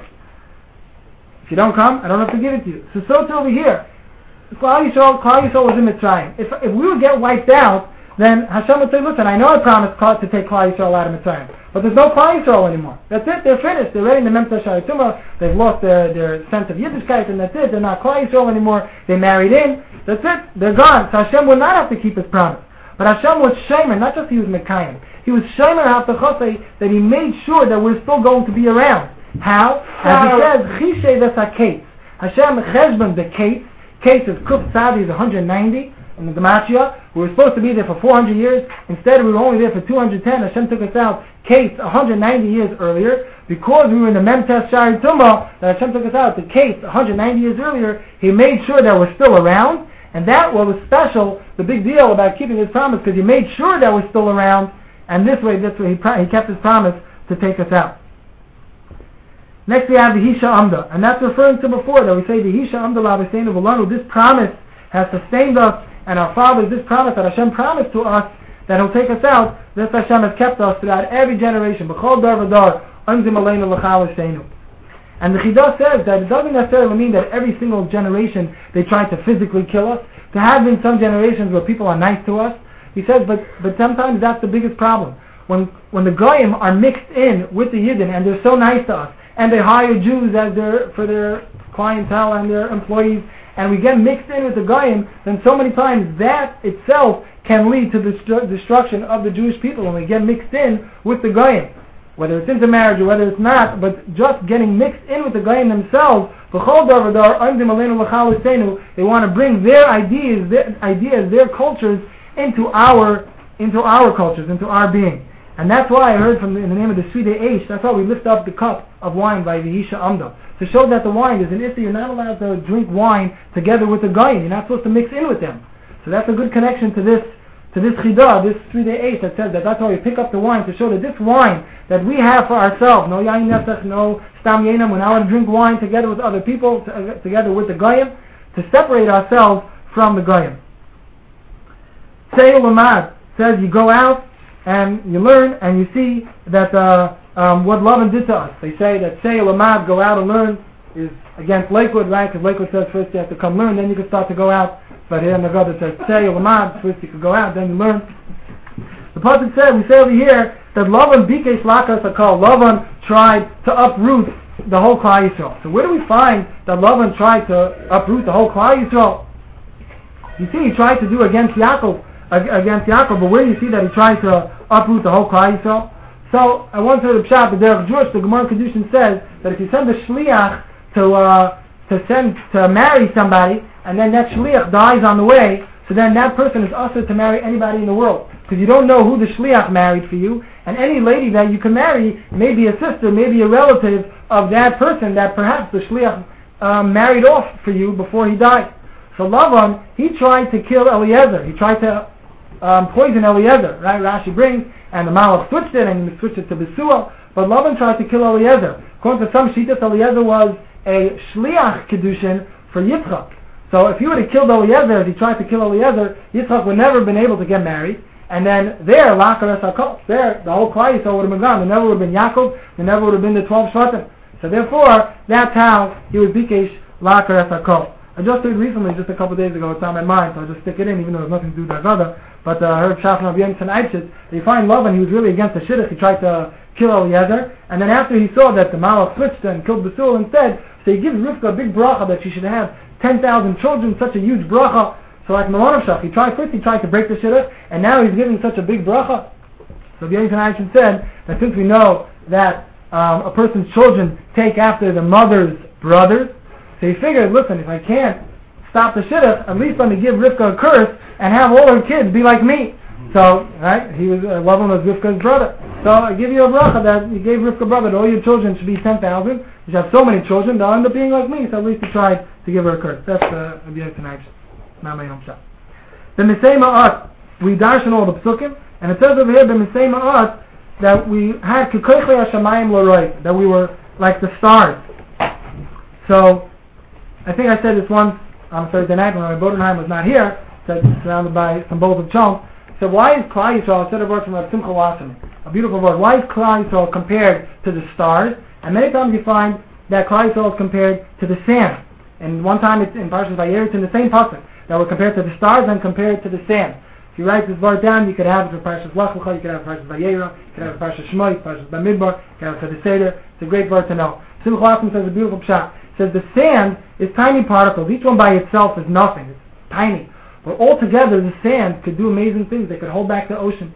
If you don't come, I don't have to give it to you. So too over here. Klal Yisrael was in Mitzrayim. If we would get wiped out, then Hashem would say, listen, I know I promised to take Klal Yisrael out of Mitzrayim, but there's no Klal Yisrael anymore. That's it, they're finished. They're ready to Memta Shari Tumah. They've lost their sense of Yiddishkeit, and that's it. They're not Klal Yisrael anymore. They married in. That's it. They're gone. So Hashem would not have to keep his promise. But Hashem was Shemer, not just he was Mekayim. He was Shemer Haftachosei, that he made sure that we're still going to be around. How? As he says, Chishay Vesaketz. Hashem cheshbon the Kate. case is Kuf Tzadi is 190 in the Gematria. We were supposed to be there for 400 years. Instead, we were only there for 210. Hashem took us out case 190 years earlier. Because we were in the Memtes Shari Tumah, that Hashem took us out the case 190 years earlier, He made sure that we're still around. And that was special, the big deal about keeping His promise, because He made sure that we're still around. And this way He kept His promise to take us out. Next we have the Hisha Amda, and that's referring to before that we say the Hisha Amda L'Aviseinu V'Lanu. This promise has sustained us and our fathers. This promise that Hashem promised to us that He'll take us out. This Hashem has kept us throughout every generation. B'chol dar v'dar unzim aleinu l'chalaseinu. And the Chidah says that it doesn't necessarily mean that every single generation they try to physically kill us. There have been some generations where people are nice to us. He says, but sometimes that's the biggest problem. When the Goyim are mixed in with the Yidden and they're so nice to us, and they hire Jews for their clientele and their employees, and we get mixed in with the Goyim, then so many times that itself can lead to the destruction of the Jewish people when we get mixed in with the Goyim. Whether it's intermarriage or whether it's not, but just getting mixed in with the Goyim themselves, they want to bring their ideas, their cultures into our cultures, into our being. And that's why I heard in the name of the Svidei Eish, that's why we lift up the cup of wine by the Hisha Amda, to show that the wine is an issue. You're not allowed to drink wine together with the Goyim. You're not supposed to mix in with them. So that's a good connection to this Chidah, this Svidei Eish that says that's why we pick up the wine, to show that this wine that we have for ourselves, no Yain Nefesh, no Stam Yenam, we're not allowed to drink wine together with other people, together with the Goyim, to separate ourselves from the Goyim. Seil Lamad says you go out and you learn and you see that what Lavan did to us. They say that Seil Lamad, go out and learn, is against Lakewood, right? Because Lakewood says first you have to come learn, then you can start to go out. But here in the God that says Seil Lamad, first you can go out, then you learn. The Pasuk said, we say over here, that Lavan Bikesh Lakas Hakol, Lavan tried to uproot the whole Klal Yisrael. So where do we find that Lavan tried to uproot the whole Klal Yisrael? You see, he tried to do against Yaakov, but where do you see that he tried to uproot the whole Klal Yisrael? So I once heard of Pshat, the Derech Jewish, the Gemara Kedushin says that if you send a shliach to marry somebody, and then that shliach dies on the way, so then that person is usher to marry anybody in the world, because you don't know who the shliach married for you, and any lady that you can marry may be a sister, may be a relative of that person that perhaps the shliach married off for you before he died. So Lavan, he tried to kill Eliezer. He tried to poison Eliezer, right? Rashi brings, and the Malach switched it, and he switched it to Besuel. But Lavan tried to kill Eliezer. According to some Shittas, Eliezer was a shliach kedushin for Yitzchak. So if he would have killed Eliezer, if he tried to kill Eliezer, Yitzchak would never have been able to get married. And then there, Lakares HaKol, there, the whole Klal Yisrael would have been gone. There never would have been Yaakov, there never would have been the 12 Shvatim. So therefore, that's how he was Bikesh Lakares HaKol. I just heard recently, just a couple of days ago, it's on my mind, so I'll just stick it in, even though it has nothing to do with Agada. But I heard Shafan Rabbi Yonatan Eichitz, that you find Lavan, he was really against the Shidduch, he tried to kill Eliezer, and then after he saw that the Malach switched and killed Besul instead, so he gives Rivka a big bracha that she should have 10,000 children, such a huge bracha. So like Malon Shach, he tried to break the Shidduch, and now he's giving such a big bracha. So Rabbi Yonatan Eichitz said that since we know that a person's children take after the mother's brothers, so he figured, listen, if I can't stop the Shidduch, at least let me give Rivka a curse and have all her kids be like me. So, right, he was, Lavan was Rivka's brother. So I give you a bracha that you gave Rivka brother that all your children should be 10,000. You should have so many children, they'll end up being like me. So at least he tried to give her a curse. That's Rabbi Yonatan Eichitz. Not my own shot. The Misei Ma'at, we darshan all the psukim, and it says over here, the Misei Ma'at, that we had Kikoichle HaShamayim L'Roi, that we were like the stars. So, I think I said this once on Thursday night when Rabbi Bodenheim was not here, surrounded by some bowls of chunk. So why is Klal Yisrael, I said a word from Rav Simcha Wasserman, a beautiful word, why is Klal Yisrael compared to the stars? And many times you find that Klal Yisrael is compared to the sand. And one time it's in Parshas Vayera, it's in the same pasuk, that we're compared to the stars and compared to the sand. If you write this word down, you could have it for Parshas Lech Lecha, you could have it for Parshas Vayera, you could have it for Parshas Shmoi, Parshas Bamidbar, you could have it for the Seder. It's a great word to know. Simcha Wasserman says a beautiful pshat. Says the sand is tiny particles. Each one by itself is nothing. It's tiny. But all together, the sand could do amazing things. They could hold back the ocean.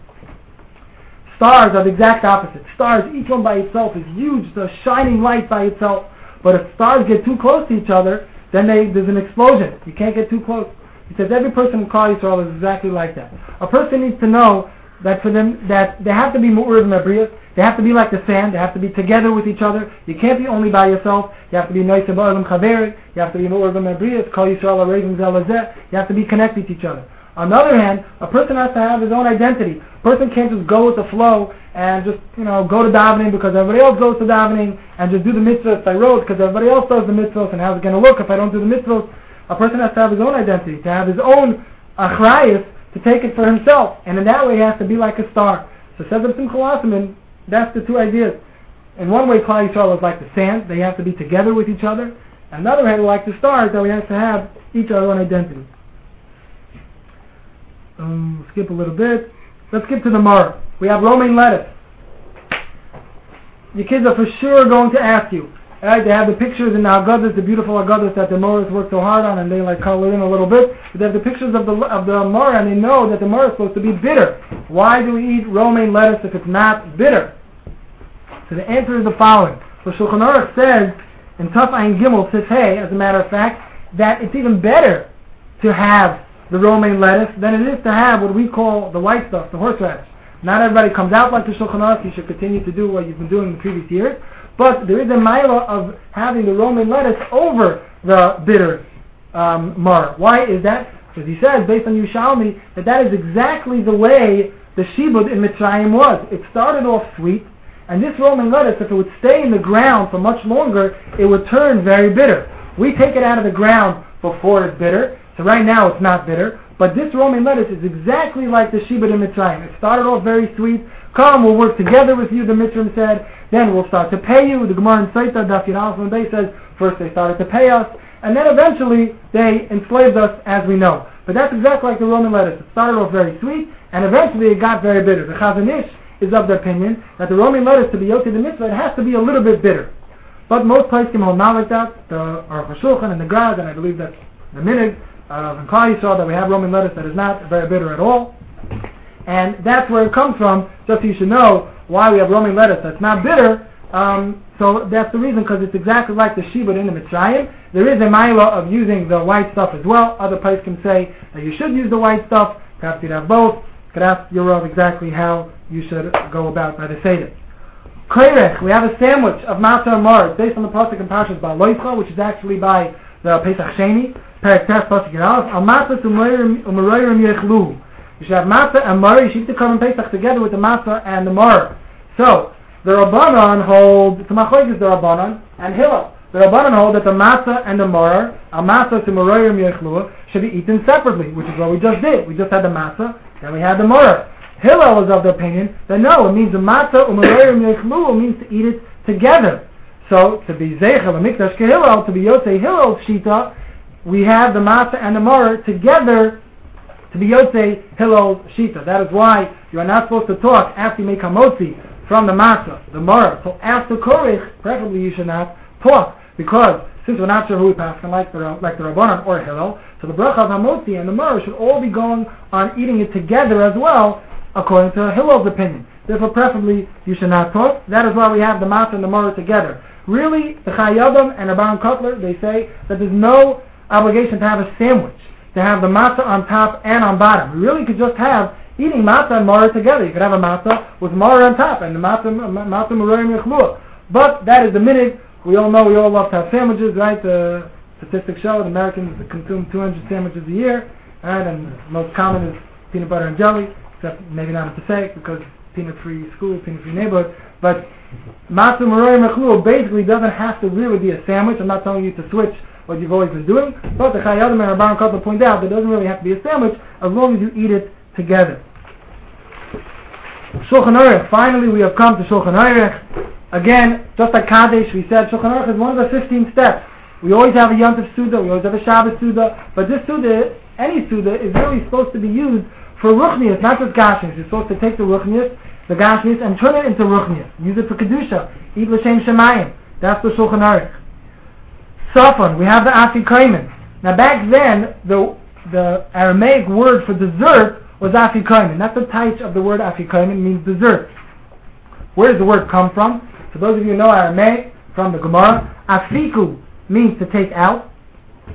Stars are the exact opposite. Stars, each one by itself is huge. It's a shining light by itself. But if stars get too close to each other, then there's an explosion. You can't get too close. He says every person in Klal Yisrael is exactly like that. A person needs to know that for them, that they have to be mu'ur v'mebrius. They have to be like the sand. They have to be together with each other. You can't be only by yourself. You have to be noisem ba'olam chaveri. You have to be mu'ur v'mebrius. Klal Yisrael arevim zelazeh. You have to be connected to each other. On the other hand, a person has to have his own identity. A person can't just go with the flow and just, go to davening because everybody else goes to davening and just do the mitzvahs by rote because everybody else does the mitzvahs, and how's it going to look if I don't do the mitzvahs? A person has to have his own identity, to have his own achrayus, to take it for himself. And in that way, he has to be like a star. So says Reb Simcha Wasserman, that's the two ideas. In one way, Klal Yisrael is like the sand. They have to be together with each other. On the other hand, like the stars, that we have to have each our own identity. Skip a little bit. Let's skip to the Mara. We have romaine lettuce. Your kids are for sure going to ask you. Right? They have the pictures in the Haggadahs, the beautiful Haggadahs that the Moras work so hard on, and they color in a little bit. But they have the pictures of the Mara, and they know that the Mara is supposed to be bitter. Why do we eat romaine lettuce if it's not bitter? So the answer is the following. So Shulchan Aruch says in Taf Ayin Gimel Sif Hey, as a matter of fact, that it's even better to have the romaine lettuce than it is to have what we call the white stuff, the horseradish. Not everybody comes out like the Shulchan Aruch. You should continue to do what you've been doing in the previous years. But there is a milah of having the romaine lettuce over the bitter mar. Why is that? Because he says, based on Yerushalmi, that is exactly the way the shibud in Mitzrayim was. It started off sweet, and this romaine lettuce, if it would stay in the ground for much longer, it would turn very bitter. We take it out of the ground before it's bitter, so right now it's not bitter, but this romaine lettuce is exactly like the shibud in Mitzrayim. It started off very sweet. Come, we'll work together with you, the Mitzrayim said. Then we'll start to pay you. The Gemara in Saita, Daf Yud Aleph Amud says, first they started to pay us, and then eventually they enslaved us, as we know. But that's exactly like the romaine lettuce. It started off very sweet, and eventually it got very bitter. The Chazon Ish is of the opinion that the romaine lettuce, to be yotze the mitzvah, it has to be a little bit bitter. But most places hold not like that. The Aruch HaShulchan and the Graz, and I believe that's the minig in Klal Yisrael, that we have romaine lettuce that is not very bitter at all. And that's where it comes from, just so you should know why we have romaine lettuce that's not bitter. So that's the reason, because it's exactly like the shibud in the Mitzrayim. There is a milah of using the white stuff as well. Other places can say that you should use the white stuff. Perhaps you'd have both. You could ask your Rav exactly how you should go about by the Seder. Koirech, we have a sandwich of matzah and mar. It's based on the pasuk in Parshas Ba'aloischa, which is actually by the Pesach Sheni, Perek Tes Pasuk Yud Aleph. Al matzah u'meroyim yechlu. You should have matzah and mar. You should come in Pesach together with the matzah and the mar. So the Rabbanan hold, to Machlokes the Rabbanan and Hillel. The Rabbanan hold that the matzah and the mar, al matzah to meroyim yechlu, should be eaten separately, which is what we just did. We just had the matzah, then we had the mar. Hillel is of the opinion that no, it means the matzah u'meroyim yechlu means to eat it together. So to be zeichel v'mikdash kehillel, to be yotzei Hillel shita, we have the matzah and the mar together to be yotzei Hillel shita. That is why you are not supposed to talk after you make hamotzi from the matzah, the mar. So after korich, preferably you should not talk, because since we're not sure who we pass like the Rabbanan or Hillel, so the bracha of hamotzi and the mar should all be going on eating it together as well, according to Hillel's opinion. Therefore, preferably you should not talk. That is why we have the matzah and the mar together. Really, the Chai Adam and Rabban Kotler, they say that there's no obligation to have a sandwich, to have the matzah on top and on bottom. We really could just have eating matzah and maror together. You could have a matzah with maror on top and the matzah meroyim yechlua. But that is the minig. We all know we all love to have sandwiches, right? The statistics show that Americans consume 200 sandwiches a year, right? And the most common is peanut butter and jelly, except maybe not in Passaic because peanut-free school, peanut-free neighborhood. But matzah meroyim yechlua basically doesn't have to really be a sandwich. I'm not telling you to switch what you've always been doing, but the Chai Adam and Rabban Kotler point out that it doesn't really have to be a sandwich as long as you eat it together. Shulchan Aruch. Finally, we have come to Shulchan Aruch. Again, just like Kadesh, we said Shulchan Aruch is one of the 15 steps. We always have a Yom Tov Suda, we always have a Shabbos Suda, but this Suda, any Suda, is really supposed to be used for Ruchnius, not just Gashmius. You're supposed to take the Ruchnius, the Gashmius, and turn it into Ruchnius. Use it for Kedusha. Eat L'Shem Shemayim. That's the Shulchan Aruch. Safon, we have the Afikomen. Now back then, the Aramaic word for dessert was Afikomen. That's the type of the word Afikomen, means dessert. Where does the word come from? So those of you who know Aramaic from the Gemara, Afiku means to take out.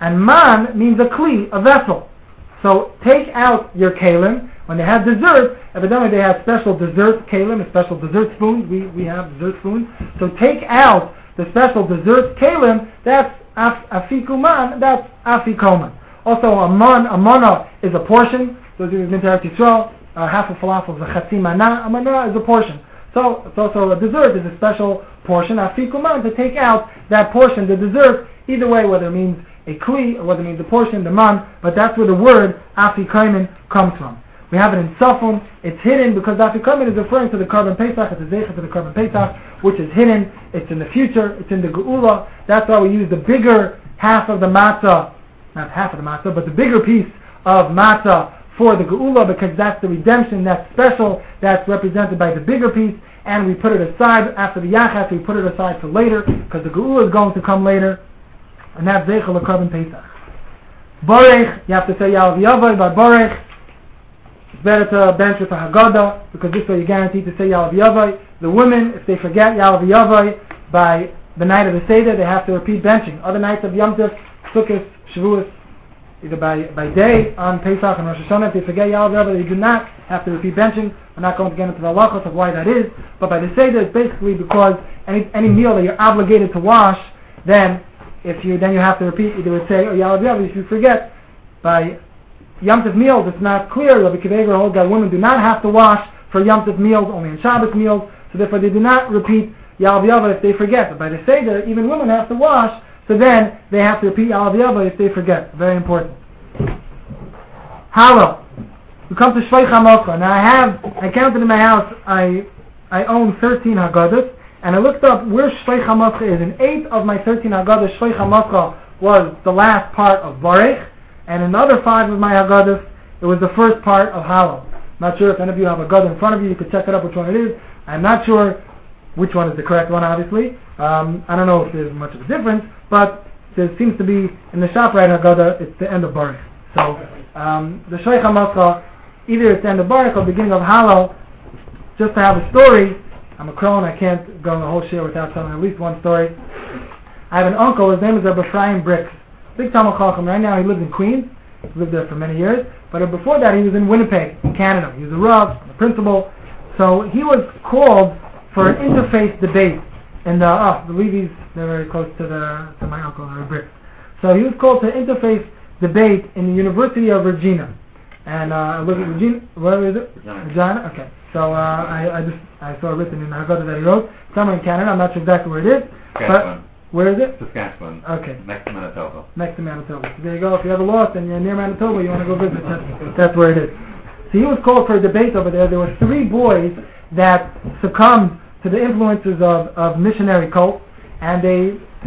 And man means a kli, a vessel. So take out your kalim. When they have dessert, evidently they have special dessert kalim, a special dessert spoon. We have dessert spoons. So take out the special dessert kalim. That's afikuman. That's afikoman. Also, a mana is a portion. Those of you who've been to Eretz Yisrael, half a falafel is a chatzi mana. A mana is a portion. So it's also a dessert is a special portion. Afikuman, to take out that portion, the dessert. Either way, whether it means a kli or whether it means a portion, the man, but that's where the word afikoman comes from. We have it in Safon. It's hidden because afikoman is referring to the Korban Pesach. It's a zeicha to the Korban Pesach, which is hidden. It's in the future. It's in the Geula. That's why we use the bigger half of the matzah, not half of the matzah, but the bigger piece of matzah for the Geula, because that's the redemption, that's special, that's represented by the bigger piece, and we put it aside after the Yachatz, we put it aside for later, because the Geula is going to come later, and that's Zeichel Korban Pesach. Borech, you have to say Yalav Yavai by Borech. It's better to bench with a Haggadah, because this way you're guaranteed to say Yalav Yavai. The women, if they forget Yalav Yavai by the night of the Seder, they have to repeat benching. Other nights of Yom Tov, Sukkot, Shavuos, either by day on Pesach and Rosh Hashanah, if they forget Yalav Yavai, they do not have to repeat benching. We're not going to get into the halachos of why that is, but by the Seder, it's basically because any meal that you're obligated to wash, then you have to repeat. Either would say, Yalav Yavai, if you forget. By Yom Tov meals, it's not clear. Rabbi Akiva Eiger holds that women do not have to wash for Yom Tov meals, only in Shabbos meals, so therefore they do not repeat Yalav Yavai if they forget. But by the Seder, even women have to wash, so then they have to repeat Yalav Yavai if they forget. Very important. Halal. We come to Shvei Chamocha. Now I counted in my house, I own 13 Haggadahs, and I looked up where Shvei Chamocha is. In 8 of my 13 Haggadahs, Shvei Chamocha was the last part of Barech, and in the other 5 of my Haggadahs, it was the first part of Halal. Not sure if any of you have a Haggadah in front of you, you could check it up which one it is. I'm not sure which one is the correct one, obviously. I don't know if there's much of a difference, but there seems to be, in the ShopRite Haggadah, it's the end of Barech. So, the Shvei Chamocha, either it's the end of Barech or beginning of Halal. Just to have a story, I'm a crone, I can't go on the whole share without telling at least one story. I have an uncle, his name is Rabbi Ephraim Bricks. Big Talmud Chacham. Right now he lives in Queens. He lived there for many years. But before that he was in Winnipeg, in Canada. He was a Rav, a principal. So he was called for an interfaith debate in the Levies, they're very close to my uncle, Rabbi Bricks. So he was called to an interfaith debate in the University of Regina. And look at Regina, where is it? Regina? Okay. So I saw it written in the Haggadah that he wrote. Somewhere in Canada, I'm not sure exactly where it is. But where is it? Saskatchewan. Okay. Next to Manitoba. Next to Manitoba. So there you go. If you ever lost and you're near Manitoba, you want to go visit, that's where it is. So he was called for a debate over there. There were 3 boys that succumbed to the influences of missionary cults, and they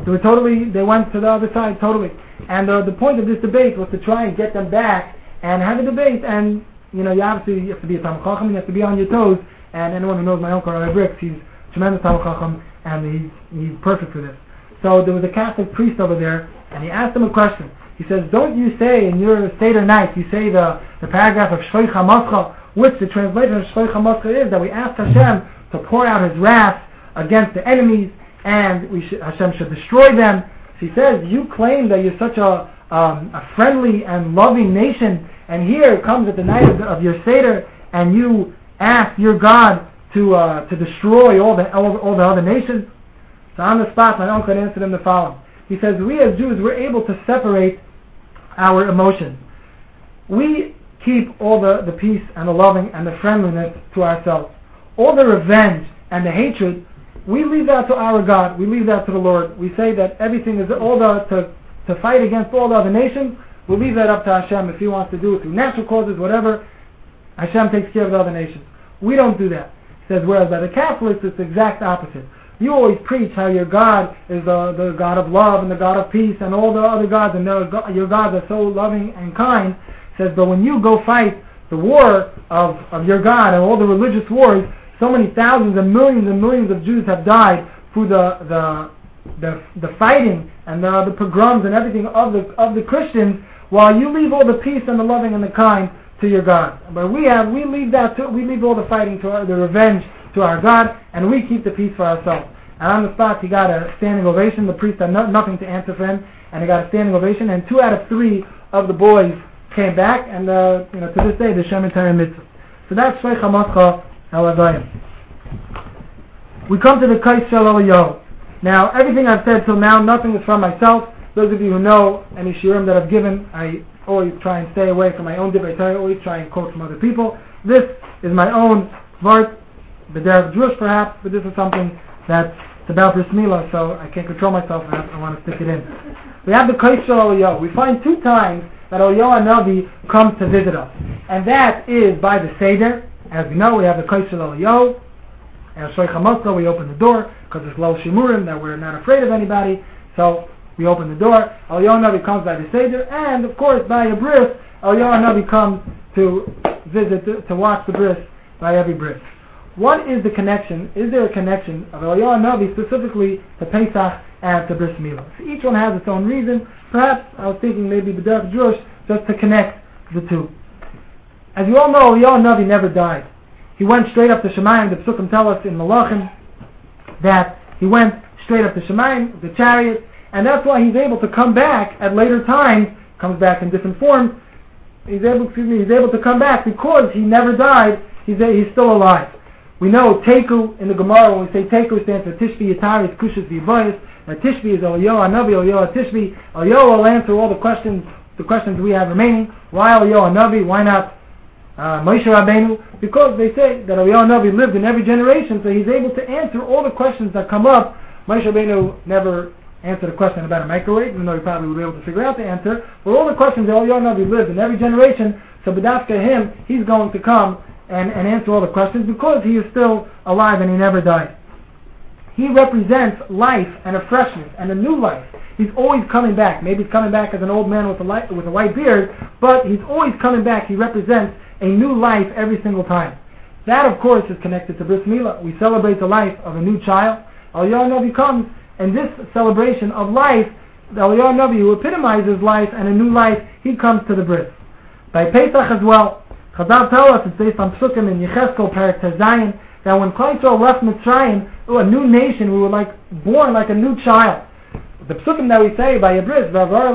went to the other side totally. And the point of this debate was to try and get them back and have a debate. And you obviously have to be a Talmud Chacham, you have to be on your toes. And anyone who knows my uncle Rabbi Bricks, he's a tremendous Talmud Chacham, and he's perfect for this. So there was a Catholic priest over there, and he asked him a question. He says, don't you say in your Seder night, you say the paragraph of Shvei Chamocha, which the translation of Shvei Chamocha is that we ask Hashem to pour out His wrath against the enemies, and Hashem should destroy them. So he says, you claim that you're such a friendly and loving nation, and here it comes at the night of your Seder, and you ask your God to destroy all the other nations. So on the spot, my uncle answered him the following. He says, we as Jews, we're able to separate our emotions. We keep all the peace and the loving and the friendliness to ourselves. All the revenge and the hatred, we leave that to our God. We leave that to the Lord. We say that everything is to fight against all the other nations. We'll leave that up to Hashem. If He wants to do it through natural causes, whatever, Hashem takes care of the other nations. We don't do that. He says, whereas by the Catholics, it's the exact opposite. You always preach how your God is the God of love and the God of peace and all the other gods, and your gods are so loving and kind. He says, but when you go fight the war of your God and all the religious wars, so many thousands and millions of Jews have died through the fighting and the pogroms and everything of the Christians, while you leave all the peace and the loving and the kind to your God. But we leave all the fighting the revenge to our God, and we keep the peace for ourselves. And on the spot, he got a standing ovation. The priest had nothing to answer for him, and he got a standing ovation, and 2 out of 3 of the boys came back, and to this day, the Shemin Torah mitzvah. So that's Shvei Chamatcha El. We come to the Kais Shel Eliyahu. Now, everything I've said till now, nothing is from myself. Those of you who know any shiurim that I've given, I always try and stay away from my own divrei Torah, always try and quote from other people. This is my own vart, b'derech Jewish perhaps, but this is something that's about Bris Milah, so I can't control myself, and I want to stick it in. We have the Kais Shel Eliyahu. We find 2 times that Eliyahu Hanavi comes to visit us, and that is by the Seder. As we know, we have the Kais Shel Eliyahu, and Shvei Chamatcha, we open the door, because it's Lo Shimurim, that we're not afraid of anybody, so we open the door. Eliyahu Hanavi comes by the Seder, and of course by a bris, Eliyahu Hanavi comes to visit, to watch the bris by every bris. What is the connection? Is there a connection of Eliyahu Hanavi specifically to Pesach and to Bris Milah? So each one has its own reason. Perhaps I was thinking maybe b'derech Jewish, just to connect the 2. As you all know, Eliyahu Hanavi never died. He went straight up to Shemayim. The Psukim tell us in Malachim that he went straight up to Shemayim, the chariot, and that's why he's able to come back at later times, comes back in different forms. He's able to come back because he never died. He's still alive. We know Teku in the Gemara, when we say Teku, stands for Tishbi, Yataris, Kushas, V'Yibayis. That Tishbi is Eliyahu Hanavi, Eliyahu Tishbi. Eliyahu will answer all the questions we have remaining. Why Eliyahu Hanavi? Why not Moshe Rabbeinu? Because they say that Eliyahu Hanavi lived in every generation, so he's able to answer all the questions that come up. Moshe Rabbeinu never answered a question about a microwave, even though he probably would be able to figure out the answer. But all the questions that Eliyahu Hanavi lived in every generation, so b'dafka him, he's going to come and answer all the questions because he is still alive and he never died. He represents life and a freshness and a new life. He's always coming back. Maybe he's coming back as an old man with a white beard, but he's always coming back. He represents a new life every single time. That, of course, is connected to Bris Milah. We celebrate the life of a new child. Eliyahu Hanavi comes, and this celebration of life, the Eliyahu Hanavi who epitomizes life and a new life, he comes to the bris. By Pesach as well, Chazal tell us, it's based on Psukim in Yechezkel, Perek Tezayin, that when Klal Yisrael left Mitzrayim, a new nation, we were born like a new child. The Psukim that we say by Yabris,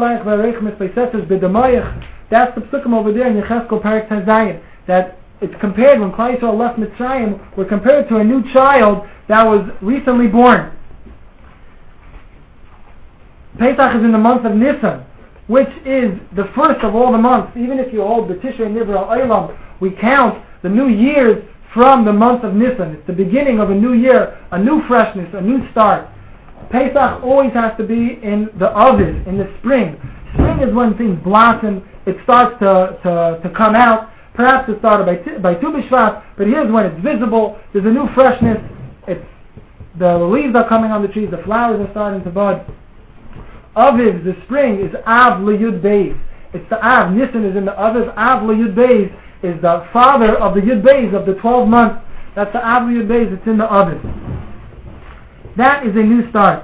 that's the Psukim over there in Yechezkel, Perek Tezayin, that it's compared, when Klal Yisrael left Mitzrayim, we're compared to a new child that was recently born. Pesach is in the month of Nisan, which is the first of all the months. Even if you hold the Tishrei Nivra Olam, we count the new years from the month of Nisan. It's the beginning of a new year, a new freshness, a new start. Pesach always has to be in the Aviv, in the spring. Spring is when things blossom. It starts to come out. Perhaps it started by Tu B'Shvat, but here's when it's visible. There's a new freshness. The leaves are coming on the trees. The flowers are starting to bud. Aviv, the spring, is Av L'Yud Beis. It's the Av. Nisan is in the Aviv. Av L'Yud Beis is the father of the Yud Beis of the 12 months. That's the Av L'Yud Beis. It's in the Aviv. That is a new start.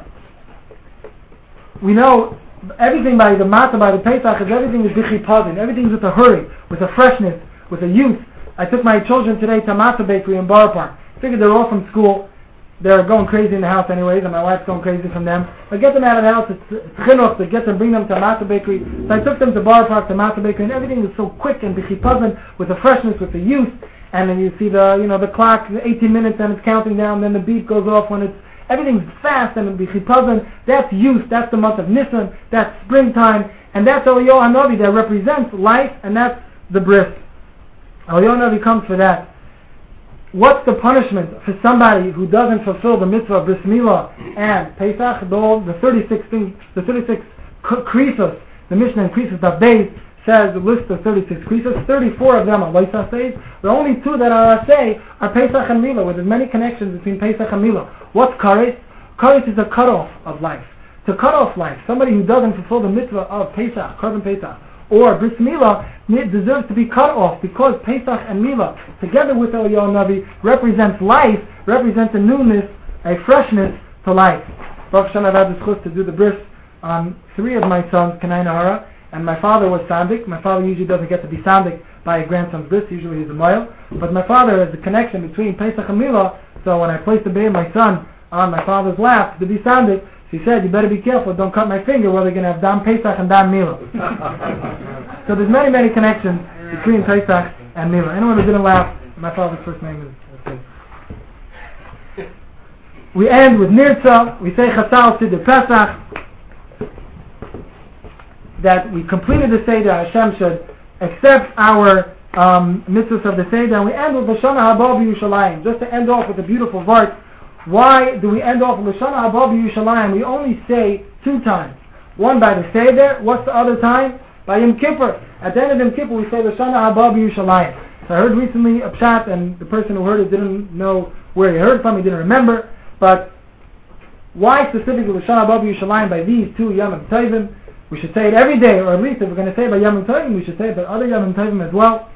We know everything by the Matzah, by the Pesach, is everything is B'chipazin. Everything is with a hurry, with a freshness, with a youth. I took my children today to Matzah Bakery in Borough Park. Figured they're all from school. They're going crazy in the house anyways, and my wife's going crazy from them. But get them out of the house, it's chinuch to bring them to Matzah Bakery. So I took them to Borough Park, to Matzah Bakery, and everything was so quick and b'chipazin, with the freshness, with the youth. And then you see the clock, 18 minutes, and it's counting down, then the beep goes off when everything's fast and b'chipazin. That's youth, that's the month of Nisan, that's springtime, and that's Eliyahu Hanavi that represents life, and that's the bris. Eliyahu Hanavi comes for that. What's the punishment for somebody who doesn't fulfill the mitzvah of Bris Milah and Pesach? The 36 krisos, the Mishnah in Krisos Daf Beis says the list of 36 krisos. 34 of them are Lois Aseh. The only 2 that are Aseh are Pesach and Milah, with as many connections between Pesach and Milah. What's Kares? Kares is a cutoff of life. To cut off life, somebody who doesn't fulfill the mitzvah of Pesach, Korban Pesach, or Bris Milah, deserves to be cut off, because Pesach and Milah, together with Eliyahu Hanavi, represents life, represents a newness, a freshness to life. Baruch Hashem, I've had the chus to do the bris on 3 of my sons, Kanai Nahara, and my father was Sandik. My father usually doesn't get to be Sandik by a grandson's bris, usually he's a male, but my father has the connection between Pesach and Milah, so when I placed the baby, my son, on my father's lap to be Sandik, So he said, you better be careful, don't cut my finger, where they're going to have Dam Pesach and Dam Mila. So there's many, many connections between Pesach and Mila. Anyone who didn't laugh, my father's first name is Pei. We end with Nirtza, we say Chasal Siddur Pesach, that we completed the Seder, Hashem should accept our mitzvahs of the Seder, and we end with Lashana Haba B'Yushalayim, just to end off with a beautiful verse. Why do we end off with Lashana Haba B'Yushalayim? We only say 2 times. One by the Seder, what's the other time? By Yom Kippur. At the end of Yom Kippur we say Lashana Haba B'Yushalayim. So I heard recently a pshat, and the person who heard it didn't know where he heard from, he didn't remember, but why specifically Lashana Haba B'Yushalayim by these 2 Yom Tovim? We should say it every day, or at least if we're going to say it by Yom Tovim, we should say it by other Yom Tovim as well.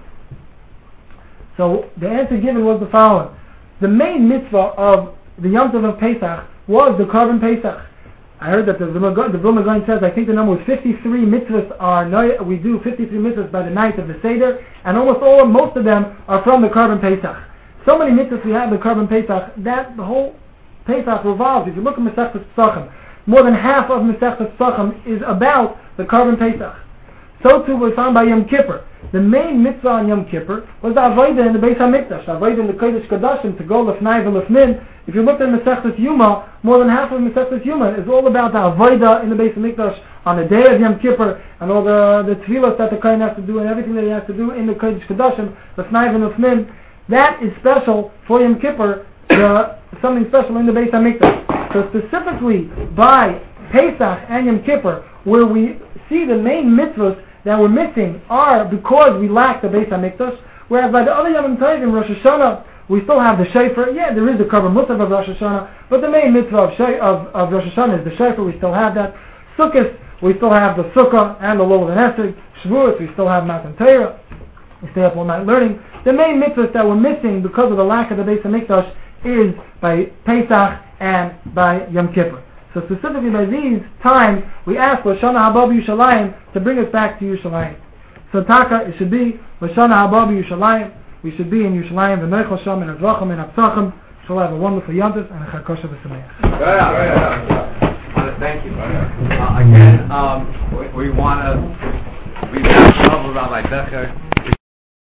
So the answer given was the following. The main mitzvah of the Yom Tov of Pesach was the Korban Pesach. I heard that the Vilna Gaon says, I think the number was 53 mitzvahs we do 53 mitzvahs by the night of the Seder, and most of them are from the Korban Pesach. So many mitzvahs we have in the Korban Pesach, that the whole Pesach revolves. If you look at Masechtas Pesachim, more than half of Masechtas Pesachim is about the Korban Pesach. So too we found by Yom Kippur. The main mitzvah on Yom Kippur was the Avodah in the Beis HaMikdash, Avodah in the Kodesh Kodashim, to go Lefnai v'Lefnin. If you look at Masechtas Yuma, more than half of Masechtas Yuma is all about the Avodah in the Beis HaMikdash on the day of Yom Kippur, and all the tefillos that the Kohen has to do, and everything that he has to do in the Kodesh Kodashim, Lefnai v'Lefnin. That is special for Yom Kippur, something special in the Beis HaMikdash. So specifically by Pesach and Yom Kippur, where we see the main mitzvahs that we're missing are because we lack the Beis HaMikdash, whereas by the other Yom Tovim, Rosh Hashanah, we still have the Shofar. Yeah, there is the Korban Musaf of Rosh Hashanah, but the main mitzvah of Rosh Hashanah is the Shofar. We still have that. Sukkot, we still have the Sukkah and the Lulav and Esrog. Shavuot, we still have Matan Torah. We stay up all night learning. The main mitzvahs that we're missing because of the lack of the Beis HaMikdash is by Pesach and by Yom Kippur. So specifically by these times, we ask Lashana Haba B'Yushalayim to bring us back to Yerushalayim. So Taka, it should be Lashana Haba B'Yushalayim. We should be in Yerushalayim, V'neichel Sham, and Avracham, and Absachim. Shall have a wonderful Yontif and a Chakosha V'Sameach. Thank you. Again, we want to read the Rabbi Becher.